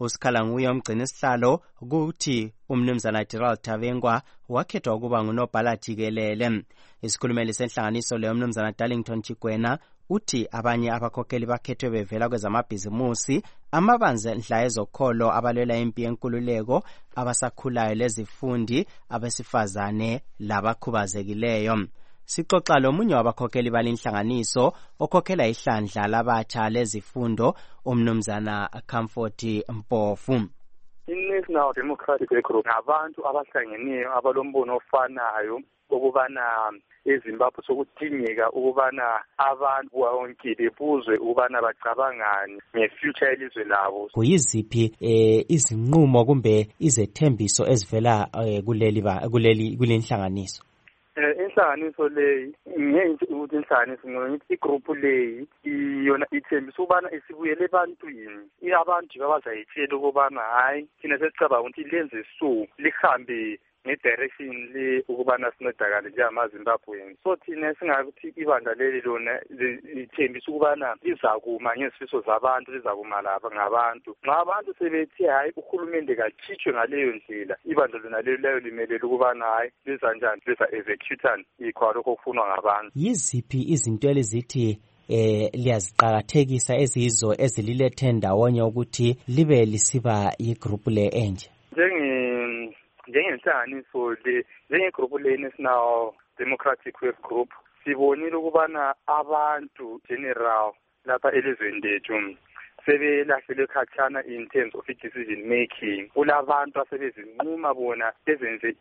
usikhala nguye umgcini sihlalo kuthi umnumzana Gerald Tavengwa wakhethwa ukuba ngunobhala jikelele. Isikhulumeli senhlanganiso leyo umnumzana Darlington Chigwena uthi abanye abakhokheli bakhethwe bevela kwezamabhizimusi, amabandla ezokholo abalwela impi yenkululeko, abasakhulayo lezifundi, abesifazane labakhubazekileyo. Sixoxa lomunye wabakhokheli balinhlanganiso okhokhela ihlandla labatsha lezifundo umnumzana Comfort Mpofu. I-National Democratic Group ngabantu abahlangeneyo abalombono ofanayo ukubana eZimbabwe sokudingeka ukubana abantu bonke bebuzwe ukubana bacabangani ngefuture yelizwe labo. Kuyiziphi eh, izinqumo kumbe izethembiso ezivela eh, kuleli kuleli kulenhlanganiso? Eh inhlanganiso leyi ngenze ukuthi inhlanganiso ngithi igroup leyi iyona ithembisa ukubana isibuyele ebantwini. Iabantu babazayitshela ukubana hayi thina sesicabanga ukuthi lenze so lihambe nge-direction le ukubana sinodakale njengamaZimbabweans. So thina singakuthi ibandla leli lona lithembisa ukubana lizakuma ngezifiso zabantu, lizakuma lapha ngabantu. Nxa abantu sebethi hayi uhulumende kakhitshwe ngaleyo ndlela, ibandla lona lelo layo limelele ukubana hayi liza njani, liza execute ikho lokho kufunwa ngabantu. Yiziphi izinto elizithi eh liyaziqakathekisa ezizo ezililethe ndawonye ukuthi libe lisiba igroup le enje? Njenge njengenhlanganiso le njengegroup le National Democratic Group sibonile ukubana abantu general lapha elizweni lethu sebelahlelwe khatshana in terms of decision making. Kulabantu asebezinquma bona bezenze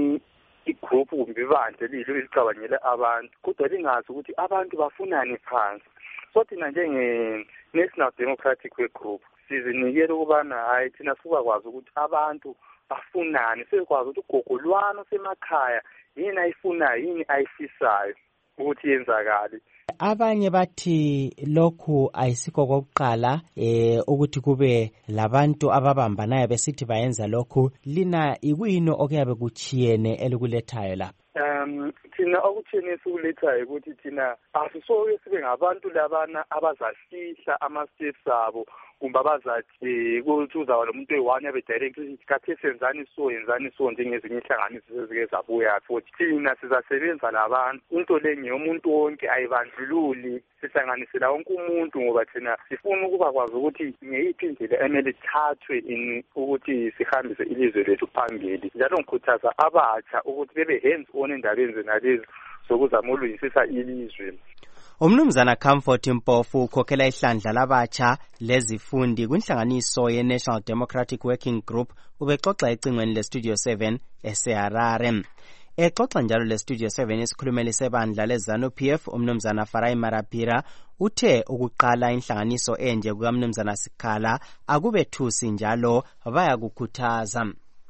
igroup kumbe ibandla lilo elicabangela abantu kodwa lingazi ukuthi abantu bafunani phansi. So thina njenge National Democratic Group sizinikele ukubana hayi thina sikwazi ukuthi abantu bafunani, sekwazi ukuthi ugogolwano semakhaya yini ayifunayo yini ayifisayo ukuthi yenzakale. Abanye bathi lokhu ayisikho kokuqala eh ukuthi kube labantu ababambanayo besithi bayenza lokhu. Lina ikuyini okuyabe kuchiyene elikulethayo lapha? Um thina okuthini esikulethayo ukuthi thina asisoke sibe ngabantu labana abazafihla ama-steps abo kumbe abazathi ukuthi uzaba lo muntu oyi-one abe direct ukuthi kathi senzani so yenzani so njengezinye inhlanganiso ezike zabuya futhi thina sizasebenza labantu. Into le ngeyomuntu wonke ayibandlululi, sihlanganisela wonke umuntu ngoba thina sifuna ukuba kwazi ukuthi ngeyiphi indlela emele ithathwe in ukuthi sihambise ilizwe lethu phambili. Njalo ngikhuthaza abatsha ukuthi bebe hands on endabeni zenalezi zokuzama ulungisisa ilizwe. Umnumzana Comfort Mpofu ukhokhela ihlandla labatsha lezifundi kwinhlanganiso ye-National Democratic Working Group ubexoxa ecingweni le-Studio seven eseHarare. Exoxa njalo le-Studio seven isikhulumeli sebandla le-ZANU-P F umnumzana Farai Marapira uthe ukuqala inhlanganiso enje kukamnumzana Sikhala akube thusi njalo bayakukhuthaza.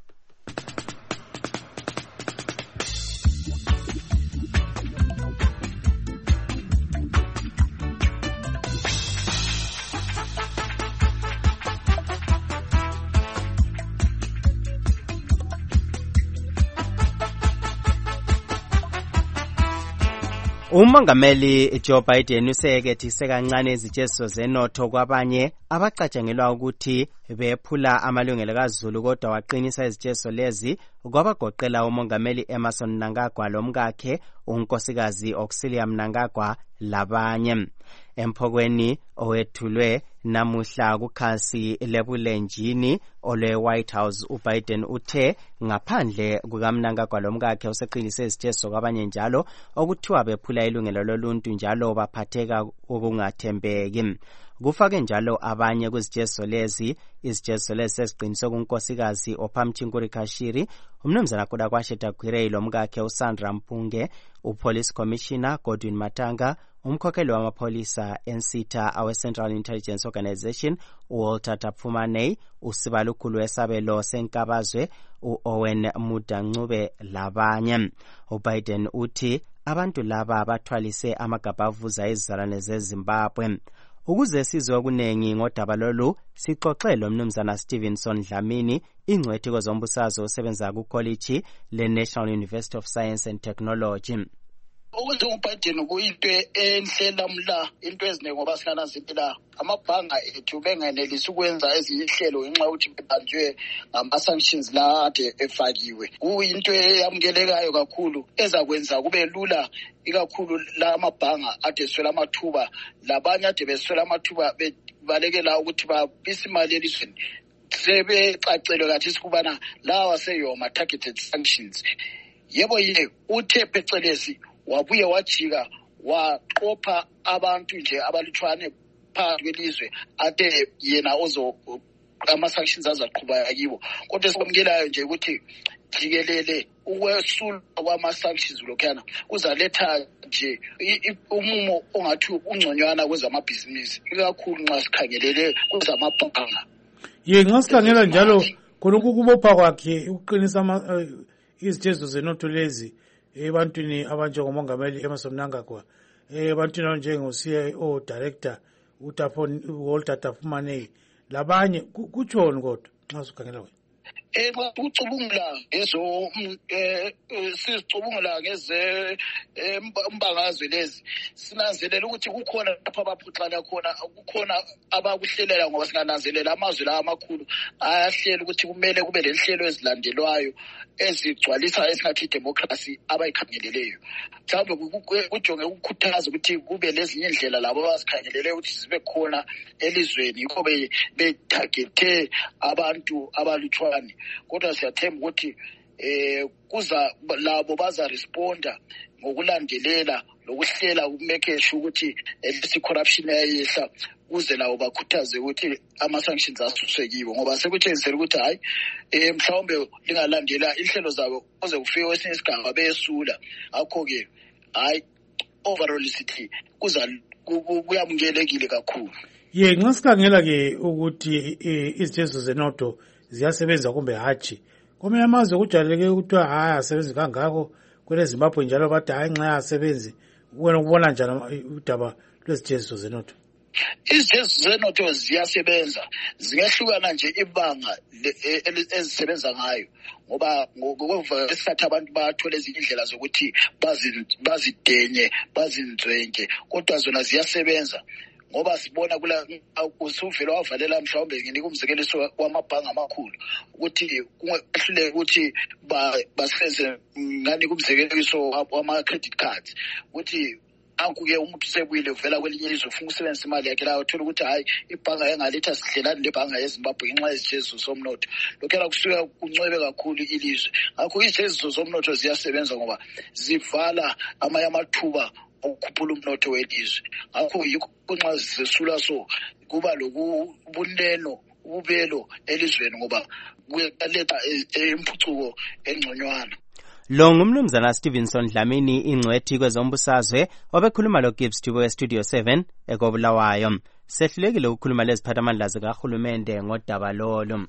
Umongameli Joe Biden usekethise kancane izitshezo zenotho kwabanye abacatshangelwa ukuthi bephula amalungelo kaZulu kodwa waqinisa izitshezo lezi kwabagoqela umongameli Emmerson Mnangagwa lomkakhe unkosikazi Auxilia Mnangagwa labanye. Emphokweni owethulwe namuhla kukhasi lebulenjini olwe White House uBiden uthe ngaphandle kukaMnangagwa lomkakhe useqinise izitshezo kwabanye njalo okuthiwa bephula ilungelo loluntu njalo baphatheka okungathembeki. Kufake njalo abanye kuzitshezo lezi, izitshezo lezi seziqiniswe kunkosikazi Ophamchinkuri Kashiri, umnumzana Kudakwashe Dagwirei lomkakhe uSandra Mpunge, uPolice Commissioner Godwin Matanga, umkhokheli wamapholisa ensitha awe-Central Intelligence Organization uWalter Tapfumanei, usibalukhulu wesabelo senkabazwe u-Owen Mudancube labanye. uBiden uthi abantu laba bathwalise amagabha avuza izizalwane zeZimbabwe. Ukuze sizwe okunengi ngodaba lolu sixoxe lomnumzana Stevenson Dlamini, ingcwethi kwezombusazwe osebenza kucollege le-National University of Science and Technology. okwenze uBiden kuyinto enhle lamla into eziningi ngoba sinanazipela amabhanga ethu bengenelisi ukwenza ezinye ihlelo ngenxa yokuthi bebanjwe ngama-sanctions la ade efakiwe. Kuyinto eyamukelekayo kakhulu ezakwenza kube lula ikakhulu la amabhanga ade eswela amathuba labanye ade beswela amathuba bebalekela ukuthi babise imali elizweni. Sebecacelwe kathi sikubana lawa seyoma targeted sanctions. Yebo yile uthe phecelezi wabuye wajika waqopha abantu nje abalutshwane phakathi kwelizwe ade yena ozo ama-sanctions azaqhuba kibo. Kodwa sikwamukelayo nje ukuthi jikelele ukwesulwa kwama-sanctions lokhana kuzaletha nje umumo ongathi ungconywana kwezamabhizinisi ikakhulu nxa sikhangelele kwezamabhanga. Ye ngasikhangela njalo khona ukubopha kwakhe ukuqinisa izitezo zenotho lezi ebantwini abanjengomongameli Emmerson Mnangagwa, ebantwini abanjengo-C I O director Walter Tafumanei labanye kuthoni kodwa nxa sikhangela wena? Eh ucubungula ngezo eh sizicubungula ngeze imbangazwe lezi sinanzelela ukuthi kukhona lapha abaphuxana khona kukhona abakuhlelela ngoba singananzelela amazwe la amakhulu ayahlela ukuthi kumele kube lenhlelo ezilandelwayo ezigcwalisa esingathi democracy abayikhangeleleyo. Mhlawumbe kujonge ukukhuthaza ukuthi kube lezinye indlela labo abazikhangeleleyo ukuthi zibe khona elizweni yikho betargete abantu abalutshwane. Kodwa siyathemba ukuthi eh kuza labo baza responda ngokulandelela lokuhlela ukumake sure ukuthi lesi corruption ayehla kuze lawo bakhuthaze ukuthi ama-sanctions asuswe kibo ngoba sekutshengisela ukuthi hayi eh mhlawumbe lingalandela inhlelo zabo kuze kufike kwesinye isigaba beyesula. Ngakho-ke hayi overall sithi kuza kuyamukelekile kakhulu. Ye nxa sikhangela-ke ukuthi izitezo zenotho ziyasebenza kumbe hatshi, kweminye amazwe kujwayeleke ukuthiwa hayi asebenzi kangako, kwele Zimbabwe njalo bathi hayi nxa asebenzi. Wena ubona njani udaba lwezitezo zenotho? Izitezo zenotho ziyasebenza, ziyahlukana nje ibanga ezisebenza ngayo ngoba ngokuva esikhathi abantu bathola ezinye indlela zokuthi bazidenye bazinzwenke, kodwa zona ziyasebenza ngoba sibona kula usuvela wavalela mhlawumbe nginika umzekeliso wamabhanga amakhulu ukuthi kungahluleka ukuthi basenze ngani kumzekeliso wama credit cards ukuthi akuke umuntu sebuyile uvela kwelinye izwe ufuna ukusebenzisa imali yakhe la uthola ukuthi hayi ibhanga yangaletha sihlelani lebhanga yeZimbabwe ngenxa yezitezo somnotho. Lokho kusuka kuncwebe kakhulu ilizwe. Ngakho izitezo somnotho ziyasebenza ngoba zivala amanye amathuba ukukhuphula umnotho welizwe. Ngakho yikho nxa zisesula so kuba lokubuneno ububelo elizweni ngoba kuyaletha imphucuko engconywana. Lo ngumnumzana Stevenson Dlamini ingcwethi kwezombusazwe obekhuluma lo Gibbs Dubo we-Studio seven ekobulawayo. Sehlulekile ukukhuluma leziphathamandla zikahulumende ngodaba lolo.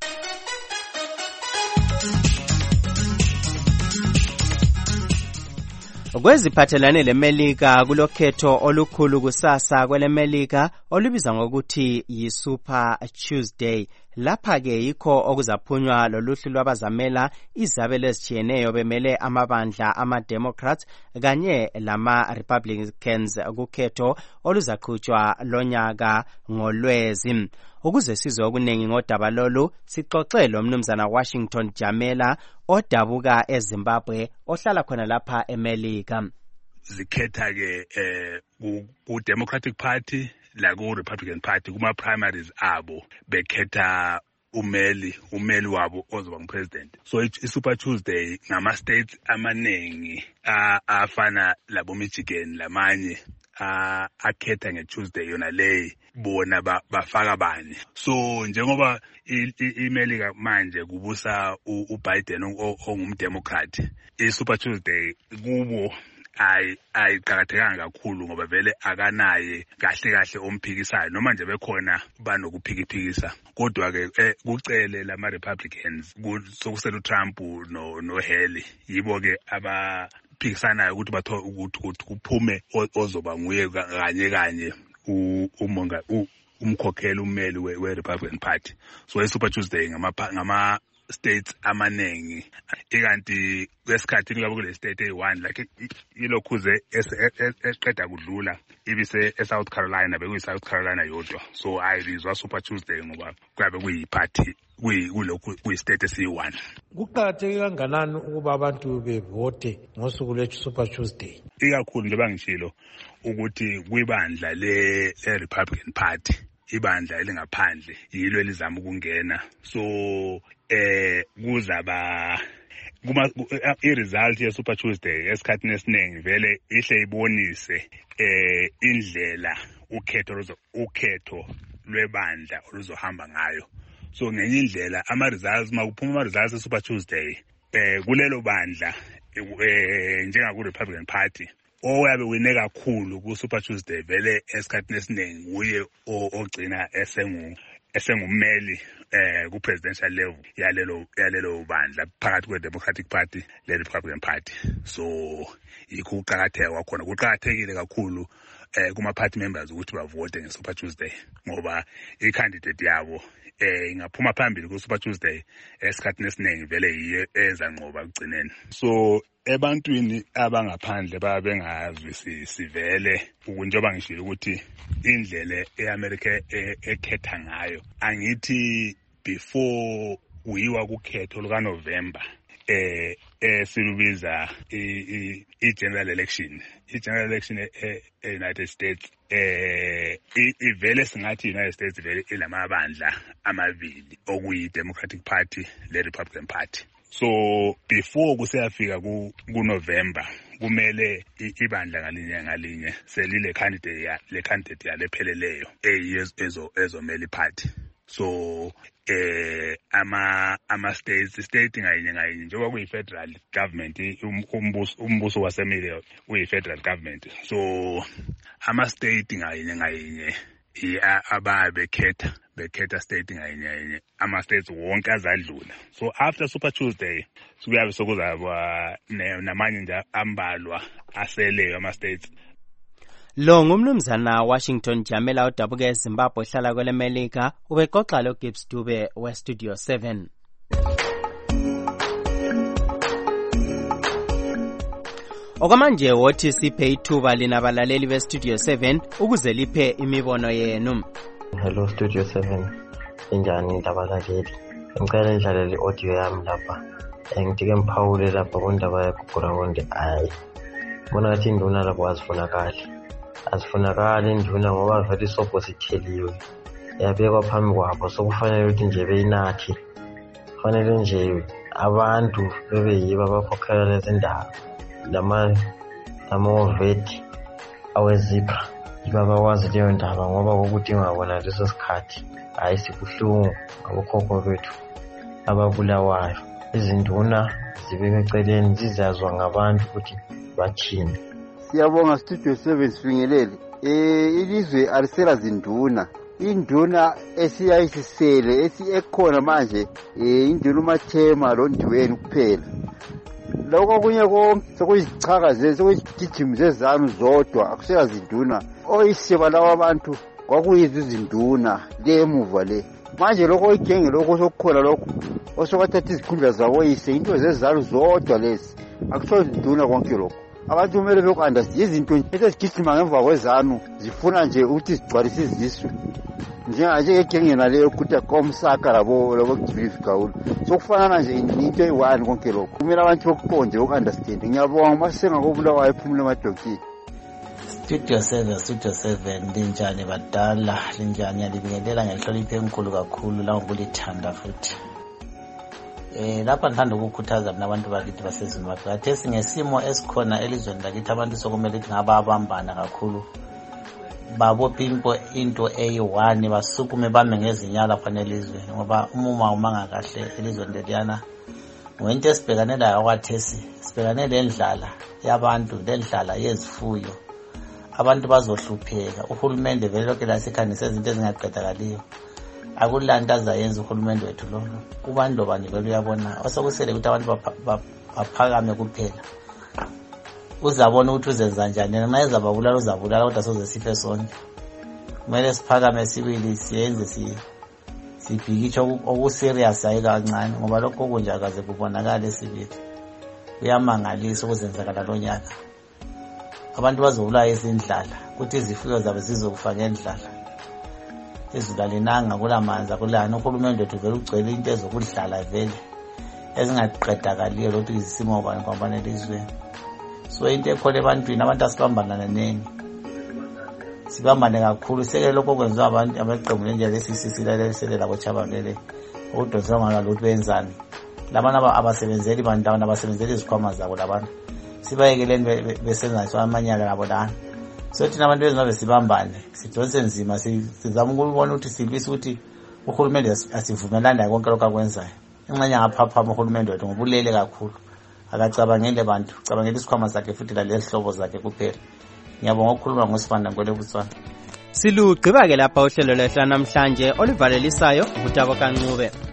Kweziphathelane leMelika kulokhetho olukhulu kusasa kweleMelika olubiza ngokuthi yi-Super Tuesday. Lapha-ke yikho okuzaphunywa loluhlu lwabazamela izabelo ezitshiyeneyo bemele amabandla ama-Democrats kanye lama-Republicans kukhetho oluzaqhutshwa lonyaka ngoLwezi. Ukuze sizwe okuningi ngodaba lolu sixoxe lo mnumzana Washington Jamela odabuka eZimbabwe ohlala khona lapha eMelika. Zikhetha ke eh ku Democratic Party la ku Republican Party kuma primaries abo bekhetha umeli umeli wabo ozoba ngupresident. So i-Super Tuesday ngama states amanengi afana labo Michigan lamanye akhetha ngeTuesday yona leyi bona bafaka bani. So njengoba iMelika manje kubusa uBiden ongumdemocrat, i-Super Tuesday kubo ay ayiqhakathekanga kakhulu ngoba vele akanaye kahle kahle omphikisayo noma nje bekhona banokuphikipikisa. Kodwa ke kucele lama Republicans sokusela uTrump no no Haley yibo ke aba phikisanayo ukuthi batho ukuthi kuphume ozoba nguye kanye kanye umonga umkhokheli umeli we Republican Party. So i-Super Tuesday ngama ngama states amaningi ikanti kwesikhathi kulabo kule state eyi-one like ilokhuze eqeda kudlula ibise eSouth Carolina bekuyi-South Carolina yodwa so ayibizwa Super Tuesday ngoba kuyabe kuyi-party kulokhu kuyi-state esiyi-one. Kuqakatheke kanganani ukuba abantu bevote ngosuku lwe-Super Tuesday? Ikakhulu njengoba ngishilo ukuthi kwibandla le-Republican Party ibandla elingaphandle yilo elizama ukungena so eh kuzaba kuma i-result ye-Super Tuesday esikhathini esiningi vele ihle ibonise eh indlela ukhetho ukhetho lwebandla oluzohamba ngayo. So ngenye indlela ama-results makuphuma ama-results e-Super Tuesday eh kulelo bandla eh njengaku-Republican Party oyabe wine kakhulu ku-Super Tuesday vele esikhathini esiningi uye ogcina esengu esengummeli eh ku-presidential level yalelo yalelo bandla phakathi kwe-Democratic Party le-Republican Party. So yikho ukuqakatheka kwakhona kuqakathekile kakhulu eh kuma-party members ukuthi bavote nge-Super Tuesday ngoba i-candidate yabo eh ingaphuma phambili ku-Super Tuesday esikhathini esiningi vele yiye ezanqoba kugcineni. So ebantwini abangaphandle babengazwisisi vele njengoba ngishilo ukuthi indlela e-America ekhetha ngayo angithi before kuyiwa kukhetho lukaNovember eh esilubiza i-general election i-general election e-United States eh ivele singathi i-United States vele ilamabandla amabili okuyi-Democratic Party le-Republican Party. So before kuseyafika ku November kumele ibandla ngalinye ngalinye selile candidate ya le candidate yalepheleleyo ezo ezomela iparty. So eh ama ama states state ngayinye ngayinye njengoba kuyi federal government umbuso umbuso wasemile uyi federal government. So ama state ngayinye ngayinye ababe bekhetha bekhetha state ngayinye ngayinye ama states wonke azadlula. So after Super Tuesday kuyabe sokuzaba namanye nje ambalwa aseleyo ama states. Lo ngumnumzana Washington Jamela odabuka eZimbabwe ohlala kwele Melika ubexoxa lo Gibbs Dube we Studio seven. Okwamanje wothi siphe ithuba linabalaleli be Studio seven ukuze liphe imibono yenu. Hello Studio seven. Injani ndabalaleli? Ngicela nidlalele audio yami lapha. Ngitike mphawule lapha kundaba yokuground ayi. Bona ngathi induna lapho wazifunakala. Azifunakala induna ngoba vele isobho sitheliwe. Yabekwa phambi kwabo sokufanele ukuthi nje beyinathi. Kufanele nje abantu bebe yiba bakhokhela lezi ndaba. Lama amoveti awezipha ibaba wazi leyo ndaba ngoba kokudinga bona leso sikhathi hayi sikuhlungu abokhokho bethu ababulawayo. Izinduna zibeke eceleni zizazwa ngabantu ukuthi bathini. Siyabonga Studio seven sifingelele. Eh ilizwe alisela zinduna. Induna esiyayisisele esiyekhona manje eh induna uMathema lo Ndiweni kuphela. Lokho kunye konke sokuyichakazela sokugijima zezanu zodwa akusela zinduna. Oyiseba lawa abantu kwakuyizi izinduna lemuva le. Manje lokho igenge lokho sokukhona lokho osokathatha izikhundla zabo yise into zezalo zodwa lezi akuso zinduna konke lokho. Abantu kumele beku-understand izinto ezigijima ngemva kwezanu zifuna nje ukuthi zigcwalise izizwe njenganje egengena leyo ukuthi komsaka labo labo Julius Gawule sokufanana nje into eyi-one konke lokho. Kumele abantu bokuqonde uku-understand. Ngiyabonga masenga kobulawayo ephumule emadokini. Studio seven Studio seven linjani badala linjani yalibingelela ngenhlonipho enkulu kakhulu la ngokulithanda futhi. Eh lapha ngithanda ukukhuthaza nabantu bakithi baseZimbabwe. Khathesi ngesimo esikhona elizweni lakithi abantu sokumele ukuthi ngaba abambana kakhulu. Babophe into into eyi-one basukume bame ngezinyala fanele elizweni ngoba umuma umanga kahle elizweni leliyana. Ngento esibhekane layo kwathesi sibhekane lendlala yabantu lendlala yezifuyo. Abantu bazohlupheka. Uhulumende vele lokho lasikhanisa izinto ezingaqedakaliyo. Akulanto azayenza uhulumende wethu lo. Kubantu bani vele uyabona osokusele ukuthi abantu baphakame kuphela. Uzabona ukuthi uzenza njani noma ezababulala uzabulala kodwa soze sife sonke. Kumele siphakame sibili siyenze si sibhikitsha okuserious hayi kancane ngoba lokho okunje akaze kubonakala esibili. Kuyamangalisa ukuzenzakala lo nyaka. Abantu bazobulawa izindlala kuthi izifuyo zabo zizokufa ngendlala. Izulu alinanga kulamanzi akulani uhulumende wethu vele ugcwele into ezokudlala vele ezingaqedakaliyo lokho izisimo bani kwamanye elizweni. So into ekhole ebantwini abantu asibambana nengi. Sibambane kakhulu seke lokho kwenziwa abantu abaqembu nje lesisisilela labo chabalele udonsa ngala lutho benzani. Labantu abasebenzeli bantu abasebenzeli izikhwama zabo labantu. Sibayekeleni besenza iswa amanyala labo lana. So thina abantu bezobe sibambane sidonse nzima sizama ukubona ukuthi silwisa ukuthi uhulumende asivumelana konke lokho akwenzayo. Ingxenye ngaphapha uhulumende wethu ngobulele kakhulu. Akacabangele abantu, cabangela isikhwama sakhe futhi la lezihlobo zakhe kuphela. Ngiyabonga ukukhuluma ngosibanda ngwele butswana. Silugqiba ke lapha uhlelo lehla namhlanje olivalelisayo uTabo kaNcube.